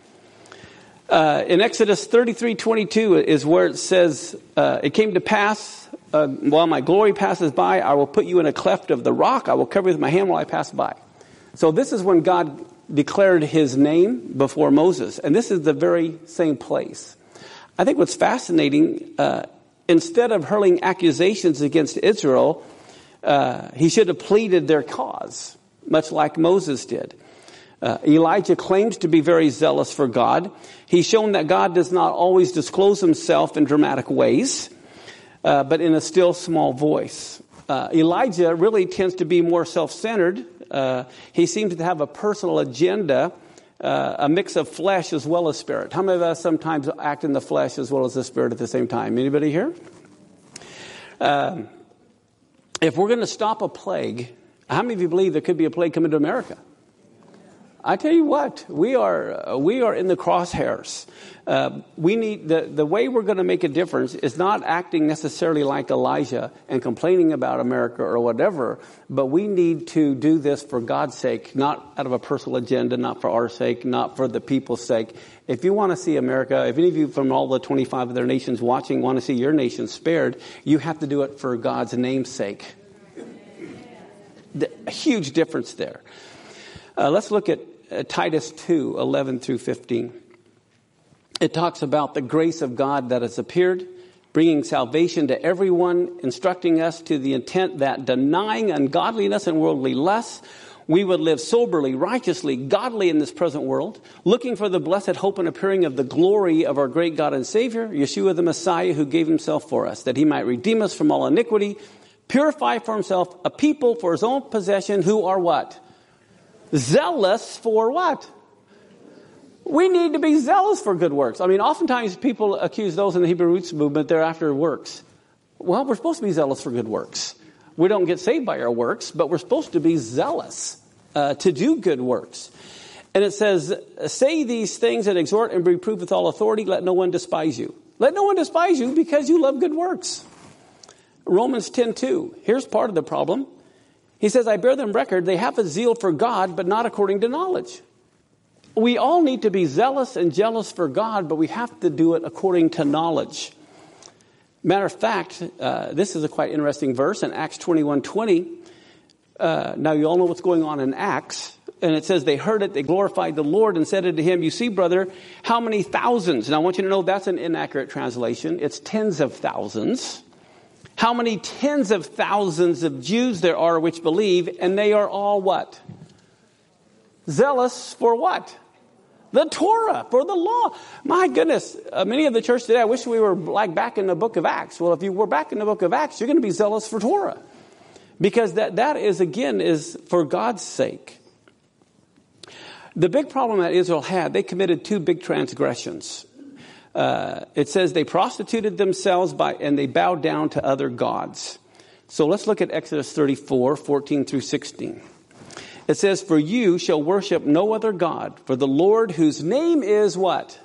S1: In Exodus 33:22 is where it says, it came to pass, while my glory passes by, I will put you in a cleft of the rock. I will cover you with my hand while I pass by. So this is when God declared his name before Moses. And this is the very same place. I think what's fascinating, instead of hurling accusations against Israel, he should have pleaded their cause, much like Moses did. Elijah claims to be very zealous for God. He's shown that God does not always disclose himself in dramatic ways, but in a still small voice. Elijah really tends to be more self-centered. He seems to have a personal agenda, a mix of flesh as well as spirit. How many of us sometimes act in the flesh as well as the spirit at the same time? Anybody here? If we're going to stop a plague, how many of you believe there could be a plague coming to America? I tell you what, we are in the crosshairs. We need the way we're going to make a difference is not acting necessarily like Elijah and complaining about America or whatever, but we need to do this for God's sake, not out of a personal agenda, not for our sake, not for the people's sake. If you want to see America, if any of you from all the 25 other nations watching want to see your nation spared, you have to do it for God's name's sake. A huge difference there. Let's look at Titus 2:11 through 15. It talks about the grace of God that has appeared, bringing salvation to everyone, instructing us to the intent that denying ungodliness and worldly lusts, we would live soberly, righteously, godly in this present world, looking for the blessed hope and appearing of the glory of our great God and Savior, Yeshua the Messiah, who gave himself for us, that he might redeem us from all iniquity, purify for himself a people for his own possession who are what? Zealous for what? We need to be zealous for good works. I mean, oftentimes people accuse those in the Hebrew Roots movement, they're after works. Well, we're supposed to be zealous for good works. We don't get saved by our works, but we're supposed to be zealous to do good works. And it says, say these things and exhort and reprove with all authority. Let no one despise you. Let no one despise you because you love good works. Romans 10:2. Here's part of the problem. He says, I bear them record, they have a zeal for God, but not according to knowledge. We all need to be zealous and jealous for God, but we have to do it according to knowledge. Matter of fact, this is a quite interesting verse in Acts 21:20. Now you all know what's going on in Acts. And it says, they heard it, they glorified the Lord and said unto him, you see, brother, how many thousands? And I want you to know that's an inaccurate translation. It's tens of thousands. How many tens of thousands of Jews there are which believe, and they are all what? Zealous for what? The Torah, for the law. My goodness, many of the church today, I wish we were like back in the book of Acts. Well, if you were back in the book of Acts, you're going to be zealous for Torah. Because that is, again, is for God's sake. The big problem that Israel had, they committed two big transgressions. It says they prostituted themselves and they bowed down to other gods. So let's look at Exodus 34:14 through 16. It says, for you shall worship no other God, for the Lord whose name is what?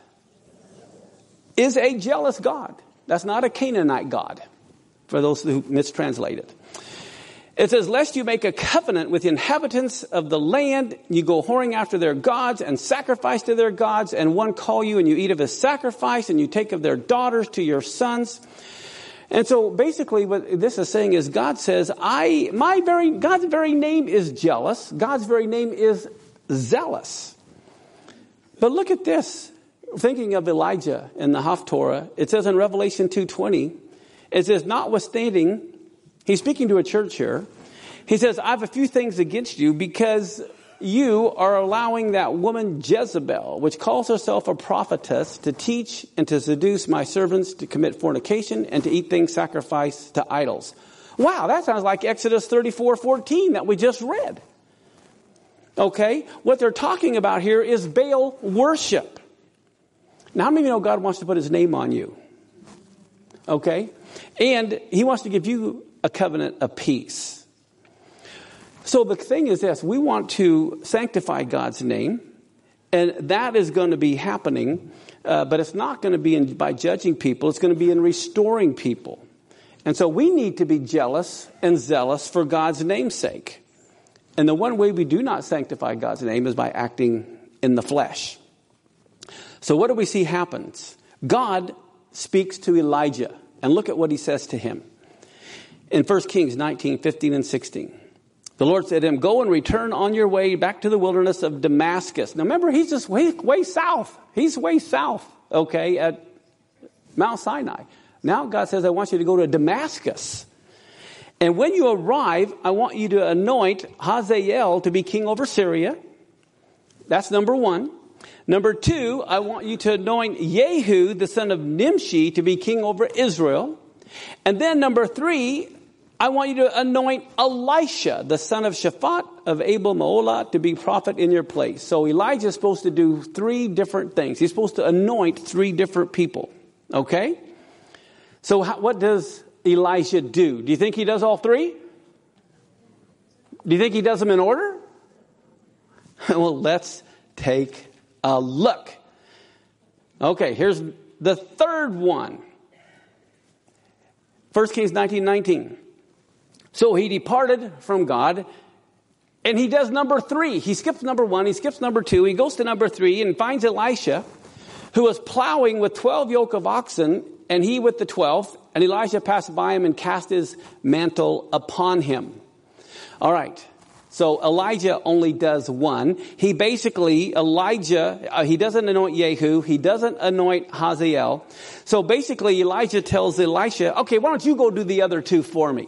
S1: Is a jealous God. That's not a Canaanite God, for those who mistranslate it. It says, lest you make a covenant with the inhabitants of the land, you go whoring after their gods and sacrifice to their gods, and one call you and you eat of his sacrifice, and you take of their daughters to your sons. And so basically what this is saying is God says, God's very name is jealous. God's very name is zealous. But look at this. Thinking of Elijah in the Haftorah, it says in Revelation 2:20, it says, notwithstanding, he's speaking to a church here. He says, I have a few things against you because you are allowing that woman Jezebel, which calls herself a prophetess, to teach and to seduce my servants to commit fornication and to eat things sacrificed to idols. Wow, that sounds like Exodus 34:14 that we just read. Okay? What they're talking about here is Baal worship. Now, how many of you know God wants to put his name on you? Okay? And he wants to give you a covenant of peace. So the thing is this, we want to sanctify God's name, and that is going to be happening, but it's not going to be by judging people, it's going to be in restoring people. And so we need to be jealous and zealous for God's name's sake. And the one way we do not sanctify God's name is by acting in the flesh. So what do we see happens? God speaks to Elijah, and look at what he says to him. In 1 Kings 19, 15 and 16. The Lord said to him, go and return on your way back to the wilderness of Damascus. Now remember, he's just way south. He's way south, okay, at Mount Sinai. Now God says, I want you to go to Damascus. And when you arrive, I want you to anoint Hazael to be king over Syria. That's number one. Number two, I want you to anoint Jehu, the son of Nimshi, to be king over Israel. And then number three, I want you to anoint Elisha, the son of Shaphat of Abel Meholah, to be prophet in your place. So Elijah is supposed to do three different things. He's supposed to anoint three different people. Okay? So what does Elijah do? Do you think he does all three? Do you think he does them in order? Well, let's take a look. Okay, here's the third one. 1 Kings 19:19. So he departed from God, and he does number three. He skips number one, he skips number two, he goes to number three and finds Elisha, who was plowing with 12 yoke of oxen, and he with the 12th. And Elijah passed by him and cast his mantle upon him. All right. So Elijah only does one. He basically, he doesn't anoint Jehu. He doesn't anoint Hazael. So basically Elijah tells Elisha, okay, why don't you go do the other two for me?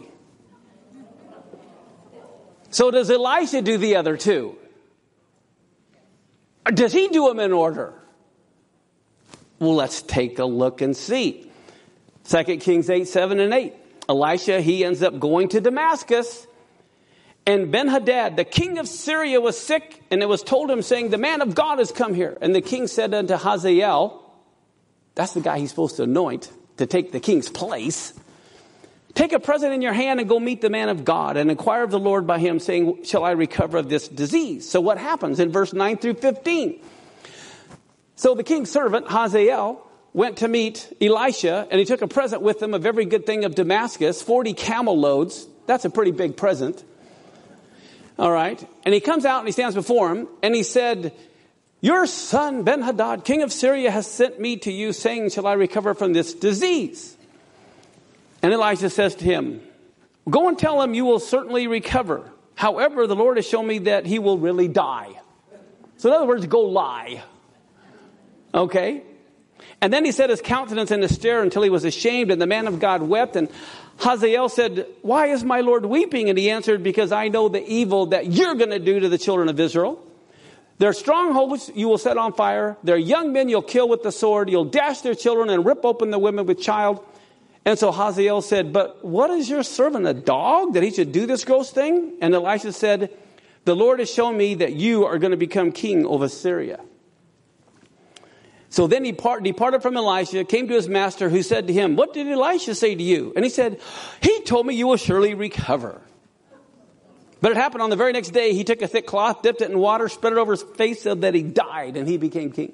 S1: So does Elisha do the other two? Or does he do them in order? Well, let's take a look and see. 2 Kings 8, 7 and 8. Elisha, he ends up going to Damascus. And Ben-Hadad, the king of Syria, was sick. And it was told him, saying, the man of God has come here. And the king said unto Hazael, that's the guy he's supposed to anoint to take the king's place. Take a present in your hand and go meet the man of God and inquire of the Lord by him, saying, shall I recover of this disease? So what happens in verse 9 through 15? So the king's servant, Hazael, went to meet Elisha, and he took a present with him of every good thing of Damascus, 40 camel loads. That's a pretty big present. All right. And he comes out and he stands before him, and he said, your son Ben-Hadad, king of Syria, has sent me to you, saying, shall I recover from this disease? And Elisha says to him, go and tell him you will certainly recover. However, the Lord has shown me that he will really die. So in other words, go lie. Okay. And then he set his countenance in a stare until he was ashamed, and the man of God wept. And Hazael said, why is my Lord weeping? And he answered, because I know the evil that you're going to do to the children of Israel. Their strongholds you will set on fire. Their young men you'll kill with the sword. You'll dash their children and rip open the women with child. And so Hazael said, but what is your servant, a dog, that he should do this gross thing? And Elisha said, the Lord has shown me that you are going to become king over Syria. So then he departed from Elisha, came to his master, who said to him, what did Elisha say to you? And he said, he told me you will surely recover. But it happened on the very next day, he took a thick cloth, dipped it in water, spread it over his face so that he died, and he became king.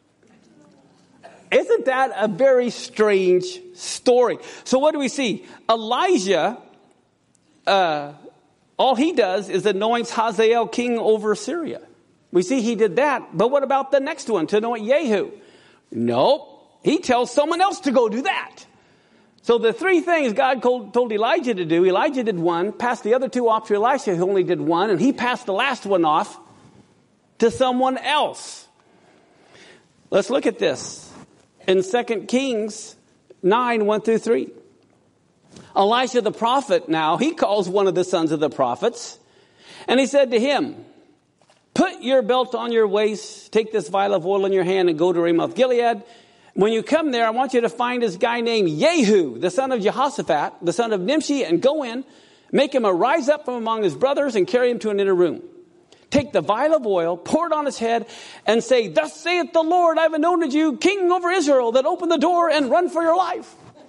S1: Isn't that a very strange story? So what do we see? Elijah, all he does is anoints Hazael king over Syria. We see he did that. But what about the next one, to anoint Jehu? Nope. He tells someone else to go do that. So the three things God told Elijah to do, Elijah did one, passed the other two off to Elisha, who only did one, and he passed the last one off to someone else. Let's look at this. In 2 Kings 9, 1 through 3. Elisha the prophet now, he calls one of the sons of the prophets, and he said to him, put your belt on your waist, take this vial of oil in your hand, and go to Ramoth Gilead. When you come there, I want you to find this guy named Jehu, the son of Jehoshaphat, the son of Nimshi, and go in, make him arise up from among his brothers, and carry him to an inner room. take the vial of oil, pour it on his head, and say, thus saith the Lord, I have anointed you king over Israel, then open the door and run for your life.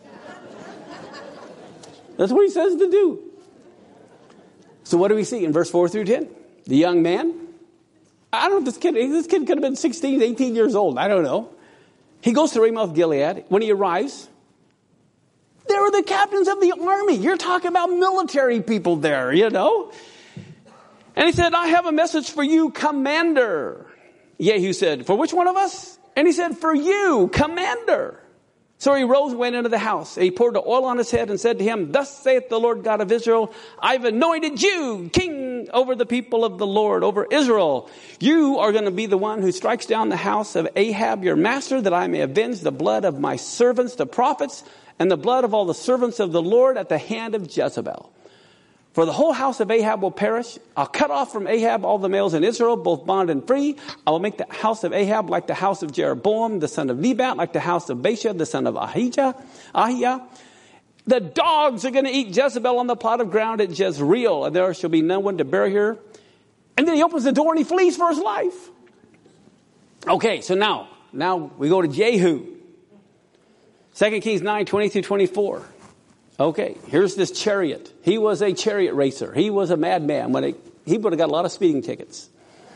S1: That's what he says to do. So what do we see in verse 4 through 10? The young man, I don't know if this kid could have been 16, 18 years old. I don't know. He goes to Ramoth Gilead. When he arrives, there are the captains of the army. You're talking about military people there, you know. And he said, I have a message for you, commander. Jehu said, for which one of us? And he said, for you, commander. So he rose and went into the house. He poured the oil on his head and said to him, thus saith the Lord God of Israel, I've anointed you king over the people of the Lord, over Israel. You are going to be the one who strikes down the house of Ahab, your master, that I may avenge the blood of my servants, the prophets, and the blood of all the servants of the Lord at the hand of Jezebel. For the whole house of Ahab will perish. I'll cut off from Ahab all the males in Israel, both bond and free. I will make the house of Ahab like the house of Jeroboam, the son of Nebat, like the house of Baasha, the son of Ahiah. The dogs are going to eat Jezebel on the plot of ground at Jezreel, and there shall be no one to bury her. And then he opens the door and he flees for his life. Okay, so now we go to Jehu. 2 Kings 9, 20 through 24. Okay, here's this chariot. He was a chariot racer. He was a madman. He would have got a lot of speeding tickets.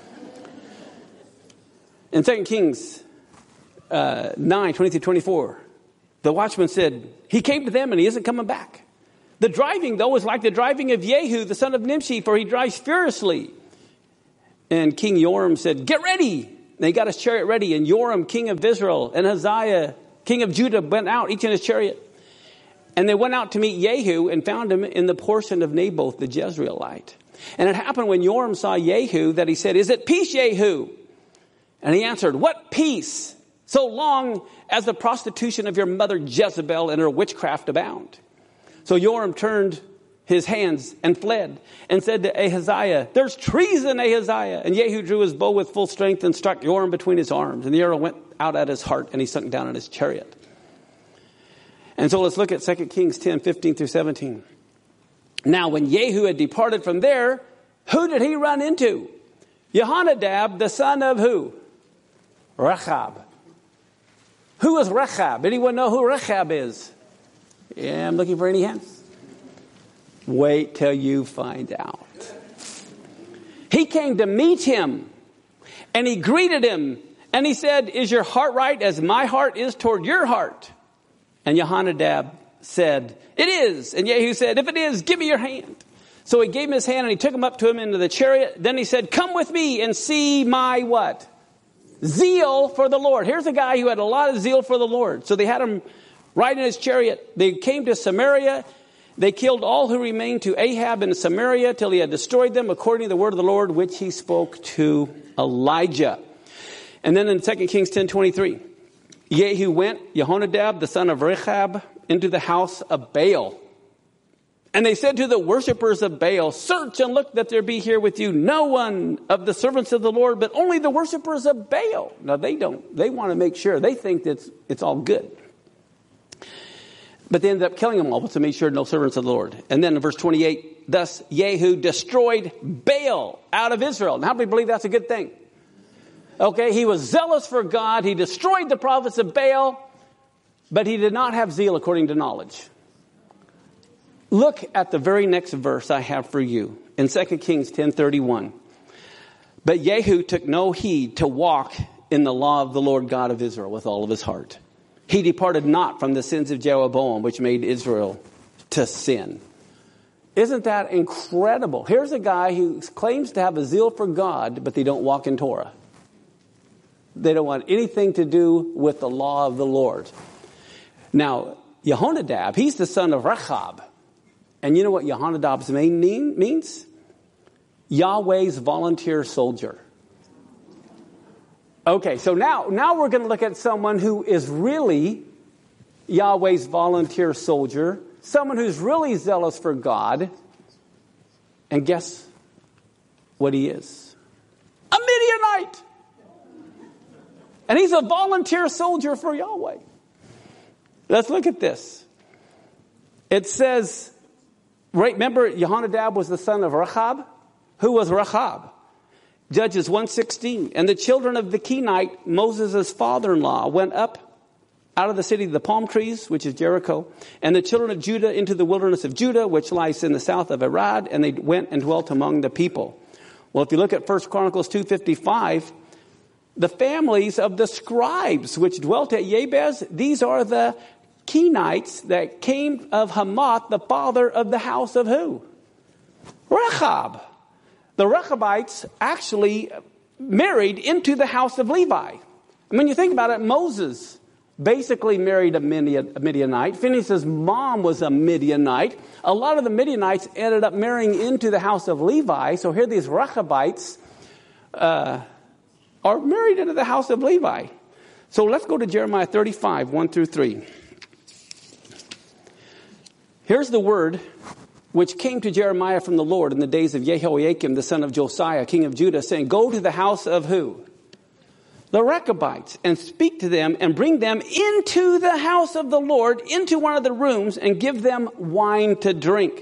S1: In 2 Kings 9, 20 through 24, the watchman said, he came to them and he isn't coming back. The driving, though, is like the driving of Jehu, the son of Nimshi, for he drives furiously. And King Joram said, get ready. And they got his chariot ready. And Joram, king of Israel, and Hazael, king of Judah, went out, each in his chariot. And they went out to meet Jehu and found him in the portion of Naboth the Jezreelite. And it happened when Joram saw Jehu that he said, is it peace, Jehu? And he answered, what peace? So long as the prostitution of your mother Jezebel and her witchcraft abound. So Joram turned his hands and fled and said to Ahaziah, there's treason, Ahaziah. And Jehu drew his bow with full strength and struck Joram between his arms. And the arrow went out at his heart and he sunk down in his chariot. And so let's look at 2 Kings 10, 15 through 17. Now when Jehu had departed from there, who did he run into? Jehonadab, the son of who? Rechab. Who is Rechab? Anyone know who Rechab is? Yeah, I'm looking for any hands. Wait till you find out. He came to meet him and he greeted him and he said, is your heart right as my heart is toward your heart? And Jehonadab said, it is. And Jehu said, if it is, give me your hand. So he gave him his hand and he took him up to him into the chariot. Then he said, come with me and see my what? Zeal for the Lord. Here's a guy who had a lot of zeal for the Lord. So they had him ride in his chariot. They came to Samaria. They killed all who remained to Ahab in Samaria till he had destroyed them according to the word of the Lord, which he spoke to Elijah. And then in 2 Kings 10:23. Jehu went, Jehonadab, the son of Rechab, into the house of Baal. And they said to the worshipers of Baal, search and look that there be here with you no one of the servants of the Lord, but only the worshipers of Baal. Now they don't. They want to make sure. They think that it's all good. But they ended up killing them all to make sure no servants of the Lord. And then in verse 28, thus Jehu destroyed Baal out of Israel. Now how do we believe that's a good thing? Okay, he was zealous for God. He destroyed the prophets of Baal, but he did not have zeal according to knowledge. Look at the very next verse I have for you in 2 Kings 10:31. But Jehu took no heed to walk in the law of the Lord God of Israel with all of his heart. He departed not from the sins of Jeroboam, which made Israel to sin. Isn't that incredible? Here's a guy who claims to have a zeal for God, but they don't walk in Torah. They don't want anything to do with the law of the Lord. Now, Jehonadab, he's the son of Rechab. And you know what Jehonadab's name means? Yahweh's volunteer soldier. Okay, so now we're going to look at someone who is really Yahweh's volunteer soldier. Someone who's really zealous for God. And guess what he is? A Midianite. And he's a volunteer soldier for Yahweh. Let's look at this. It says, right, remember Jehonadab was the son of Rechab? Who was Rechab? Judges 1:16. And the children of the Kenite, Moses' father-in-law, went up out of the city of the palm trees, which is Jericho, and the children of Judah into the wilderness of Judah, which lies in the south of Arad, and they went and dwelt among the people. Well, if you look at 1 Chronicles 2:55, the families of the scribes which dwelt at Jabez, these are the Kenites that came of Hamath, the father of the house of who? Rechab. The Rechabites actually married into the house of Levi. And when you think about it, Moses basically married a Midianite. Phinehas' mom was a Midianite. A lot of the Midianites ended up marrying into the house of Levi. So here these Rechabites are married into the house of Levi. So let's go to Jeremiah 35, 1 through 3. Here's the word which came to Jeremiah from the Lord in the days of Jehoiakim, the son of Josiah, king of Judah, saying, go to the house of who? The Rechabites, and speak to them and bring them into the house of the Lord, into one of the rooms, and give them wine to drink.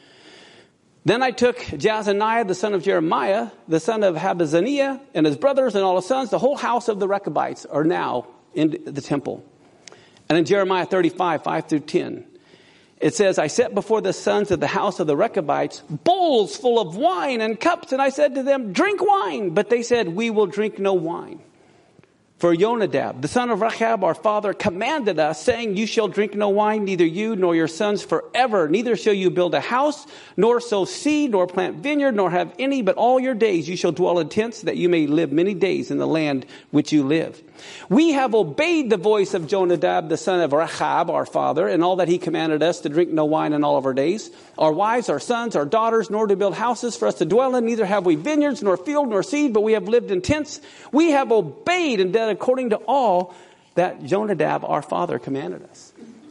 S1: Then I took Jazaniah, the son of Jeremiah, the son of Habazaniah, and his brothers and all his sons. The whole house of the Rechabites are now in the temple. And in Jeremiah 35, 5 through 10, it says, I set before the sons of the house of the Rechabites bowls full of wine and cups. And I said to them, drink wine. But they said, we will drink no wine. For Jonadab, the son of Rechab, our father, commanded us, saying, you shall drink no wine, neither you nor your sons forever. Neither shall you build a house, nor sow seed, nor plant vineyard, nor have any, but all your days you shall dwell in tents, that you may live many days in the land which you live. We have obeyed the voice of Jonadab, the son of Rechab, our father, and all that he commanded us, to drink no wine in all of our days. Our wives, our sons, our daughters, nor to build houses for us to dwell in. Neither have we vineyards, nor field, nor seed, but we have lived in tents. We have obeyed and done according to all that Jonadab, our father, commanded us.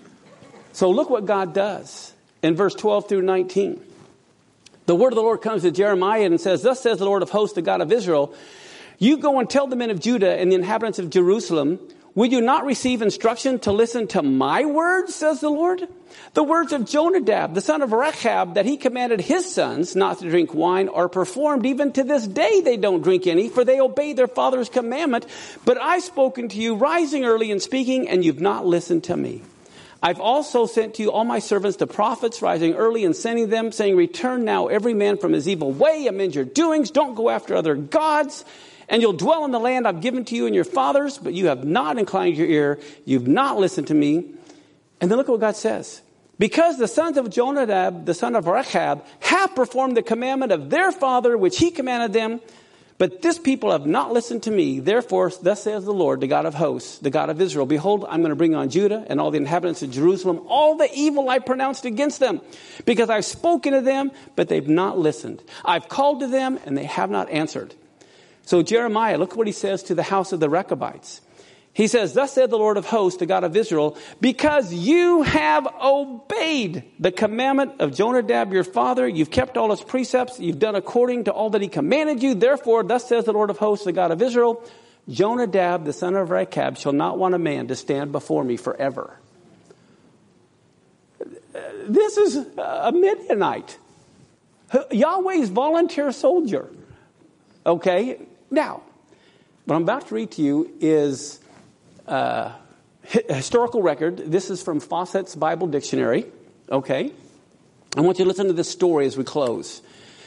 S1: So look what God does in verse 12 through 19. The word of the Lord comes to Jeremiah and says, thus says the Lord of hosts, the God of Israel, you go and tell the men of Judah and the inhabitants of Jerusalem, will you not receive instruction to listen to my words, says the Lord? The words of Jonadab, the son of Rechab, that he commanded his sons not to drink wine, are performed. Even to this day they don't drink any, for they obey their father's commandment. But I've spoken to you, rising early and speaking, and you've not listened to me. I've also sent to you all my servants, the prophets, rising early and sending them, saying, return now every man from his evil way, amend your doings, don't go after other gods, and you'll dwell in the land I've given to you and your fathers, but you have not inclined your ear, you've not listened to me. And then look at what God says. Because the sons of Jonadab, the son of Rechab, have performed the commandment of their father, which he commanded them, but this people have not listened to me. Therefore, thus says the Lord, the God of hosts, the God of Israel, behold, I'm going to bring on Judah and all the inhabitants of Jerusalem, all the evil I pronounced against them, because I've spoken to them, but they've not listened. I've called to them, and they have not answered. So Jeremiah, look what he says to the house of the Rechabites. He says, thus said the Lord of hosts, the God of Israel, because you have obeyed the commandment of Jonadab your father, you've kept all his precepts, you've done according to all that he commanded you. Therefore, thus says the Lord of hosts, the God of Israel, Jonadab, the son of Rechab, shall not want a man to stand before me forever. This is a Midianite. Yahweh's volunteer soldier. Okay, now, what I'm about to read to you is a historical record. This is from Fawcett's Bible Dictionary. Okay, I want you to listen to this story as we close.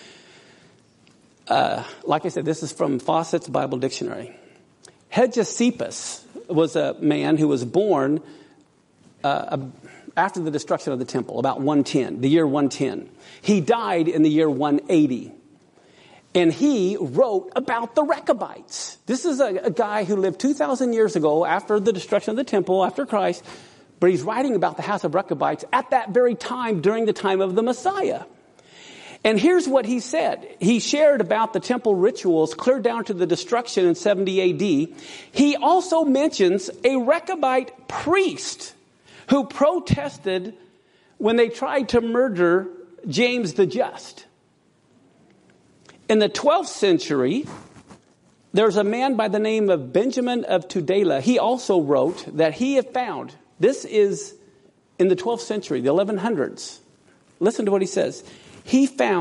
S1: Like I said, this is from Fawcett's Bible Dictionary. Hegesippus was a man who was born after the destruction of the temple, about 110, the year 110. He died in the year 180. And he wrote about the Rechabites. This is a guy who lived 2,000 years ago after the destruction of the temple, after Christ. But he's writing about the house of Rechabites at that very time, during the time of the Messiah. And here's what he said. He shared about the temple rituals clear down to the destruction in 70 AD. He also mentions a Rechabite priest who protested when they tried to murder James the Just. In the 12th century, there's a man by the name of Benjamin of Tudela. He also wrote that he had found, this is in the 12th century, the 1100s. Listen to what he says. He found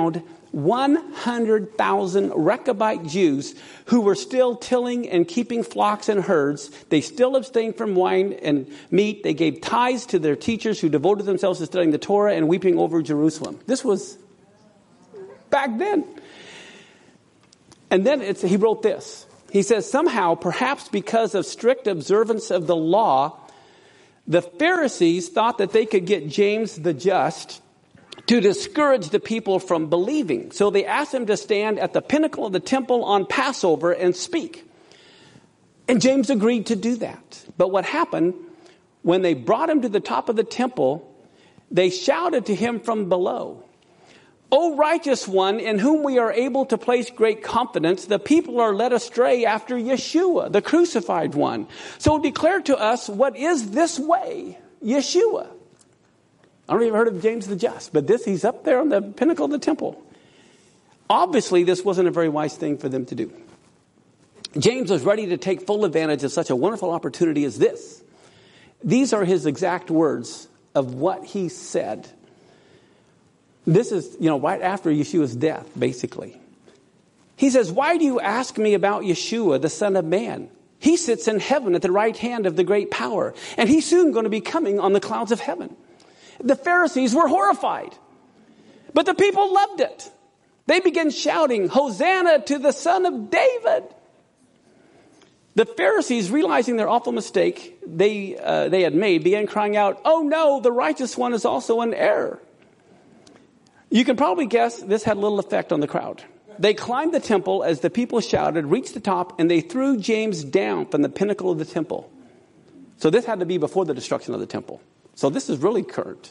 S1: 100,000 Rechabite Jews who were still tilling and keeping flocks and herds. They still abstained from wine and meat. They gave tithes to their teachers who devoted themselves to studying the Torah and weeping over Jerusalem. This was back then. And then he wrote this. He says, somehow, perhaps because of strict observance of the law, the Pharisees thought that they could get James the Just to discourage the people from believing. So they asked him to stand at the pinnacle of the temple on Passover and speak. And James agreed to do that. But what happened, when they brought him to the top of the temple, they shouted to him from below, "O righteous one, in whom we are able to place great confidence, the people are led astray after Yeshua, the crucified one. So declare to us, what is this way, Yeshua?" I don't even heard of James the Just, but he's up there on the pinnacle of the temple. Obviously, this wasn't a very wise thing for them to do. James was ready to take full advantage of such a wonderful opportunity as this. These are his exact words of what he said. This is, right after Yeshua's death, basically. He says, "Why do you ask me about Yeshua, the Son of Man? He sits in heaven at the right hand of the great power, and he's soon going to be coming on the clouds of heaven." The Pharisees were horrified, but the people loved it. They began shouting, "Hosanna to the Son of David." The Pharisees, realizing their awful mistake they had made, began crying out, "Oh no, the righteous one is also in error." You can probably guess this had little effect on the crowd. They climbed the temple as the people shouted, reached the top, and they threw James down from the pinnacle of the temple. So this had to be before the destruction of the temple. So this is really current.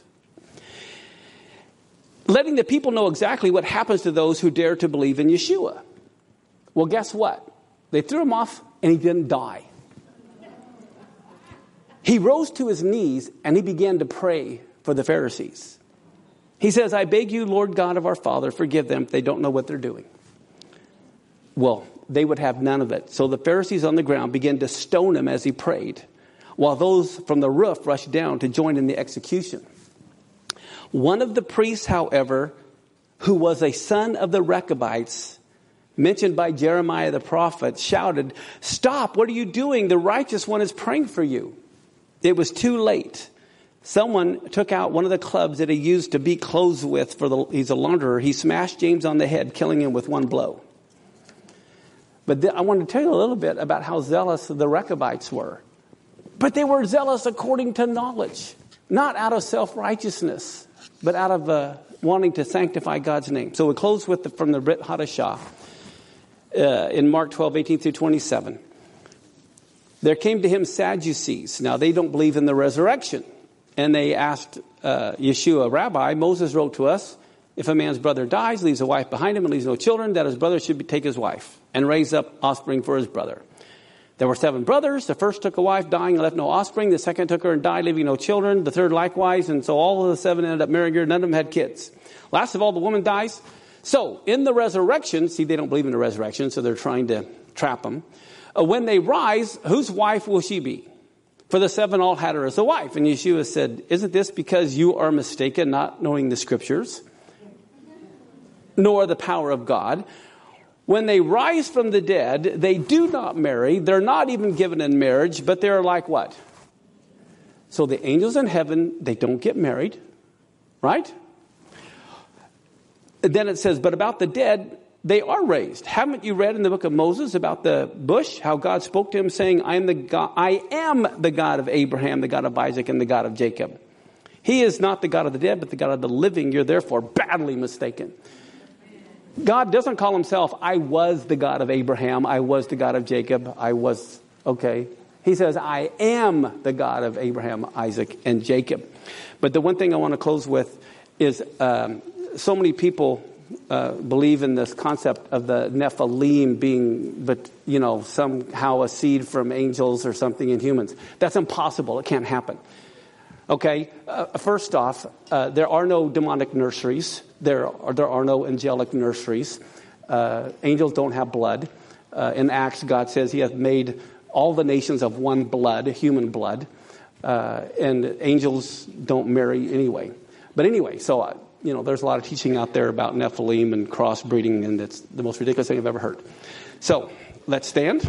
S1: Letting the people know exactly what happens to those who dare to believe in Yeshua. Well, guess what? They threw him off and he didn't die. He rose to his knees and he began to pray for the Pharisees. He says, "I beg you, Lord God of our Father, forgive them if they don't know what they're doing." Well, they would have none of it. So the Pharisees on the ground began to stone him as he prayed, while those from the roof rushed down to join in the execution. One of the priests, however, who was a son of the Rechabites, mentioned by Jeremiah the prophet, shouted, "Stop, what are you doing? The righteous one is praying for you." It was too late. Someone took out one of the clubs that he used to beat clothes with. He's a launderer. He smashed James on the head, killing him with one blow. But I want to tell you a little bit about how zealous the Rechabites were. But they were zealous according to knowledge, not out of self-righteousness, but out of wanting to sanctify God's name. So we close from the Brit Hadashah in Mark 12:18 through 27. There came to him Sadducees. Now they don't believe in the resurrection. And they asked Yeshua, "Rabbi, Moses wrote to us, if a man's brother dies, leaves a wife behind him, and leaves no children, that his brother should take his wife and raise up offspring for his brother. There were 7 brothers. The first took a wife, dying, and left no offspring. The second took her and died, leaving no children. The third likewise. And so all of the 7 ended up marrying her. None of them had kids. Last of all, the woman dies. So in the resurrection, see, they don't believe in the resurrection, so they're trying to trap them. When they rise, whose wife will she be? For the 7 all had her as a wife." And Yeshua said, "Isn't this because you are mistaken, not knowing the scriptures, nor the power of God? When they rise from the dead, they do not marry. They're not even given in marriage, but they're like what?" So the angels in heaven, they don't get married, right? And then it says, "But about the dead, they are raised. Haven't you read in the book of Moses about the bush, how God spoke to him saying, I am the God of Abraham, the God of Isaac, and the God of Jacob. He is not the God of the dead, but the God of the living. You're therefore badly mistaken." God doesn't call himself, "I was the God of Abraham. I was the God of Jacob. I was," okay. He says, "I am the God of Abraham, Isaac, and Jacob." But the one thing I want to close with is so many people believe in this concept of the Nephilim being, somehow a seed from angels or something in humans. That's impossible. It can't happen. Okay. First off, there are no demonic nurseries. There are no angelic nurseries. Angels don't have blood. In Acts, God says He hath made all the nations of one blood, human blood, and angels don't marry anyway. But anyway, so there's a lot of teaching out there about Nephilim and crossbreeding, and it's the most ridiculous thing I've ever heard. So let's stand.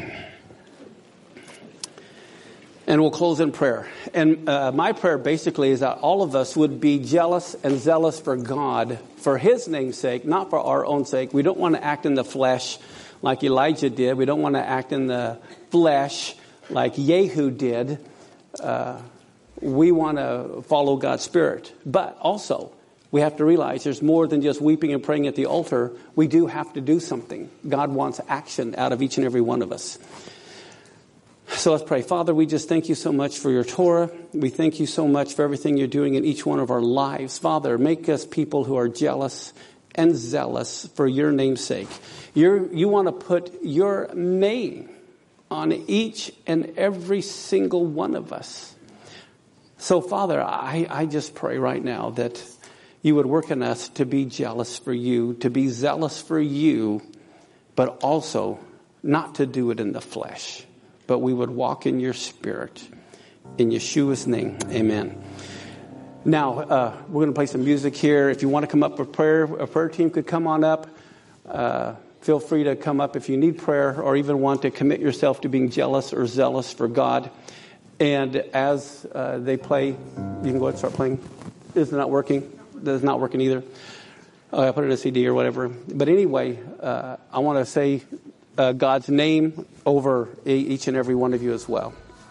S1: And we'll close in prayer. And my prayer basically is that all of us would be jealous and zealous for God, for His name's sake, not for our own sake. We don't want to act in the flesh like Elijah did. We don't want to act in the flesh like Jehu did. We want to follow God's Spirit. But also, we have to realize there's more than just weeping and praying at the altar. We do have to do something. God wants action out of each and every one of us. So let's pray. Father, we just thank you so much for your Torah. We thank you so much for everything you're doing in each one of our lives. Father, make us people who are jealous and zealous for your name's sake. You want to put your name on each and every single one of us. So, Father, I just pray right now that you would work in us to be jealous for you, to be zealous for you, but also not to do it in the flesh. But we would walk in your Spirit. In Yeshua's name, amen. Now, we're going to play some music here. If you want to come up for prayer, a prayer team could come on up. Feel free to come up if you need prayer or even want to commit yourself to being jealous or zealous for God. And as they play, you can go ahead and start playing. Is it not working? It's not working either. I put it in a CD or whatever. But anyway, I want to say God's name over each and every one of you as well.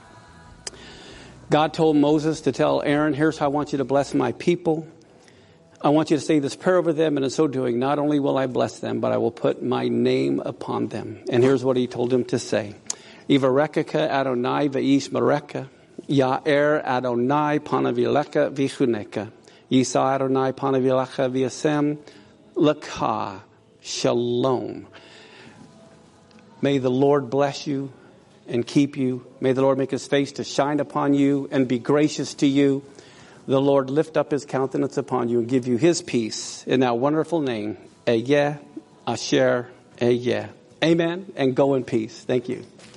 S1: God told Moses to tell Aaron, here's how I want you to bless my people. I want you to say this prayer over them, and in so doing, not only will I bless them, but I will put my name upon them. And here's what he told him to say. Ivarekeka Adonai v'ish mareka, Ya'er Adonai panavileka v'chuneka, Yisa Adonai panavileka v'yasem, Laka Shalom. May the Lord bless you and keep you. May the Lord make his face to shine upon you and be gracious to you. The Lord lift up his countenance upon you and give you his peace in that wonderful name. Eyeh, Asher, Eyeh. Amen. And go in peace. Thank you.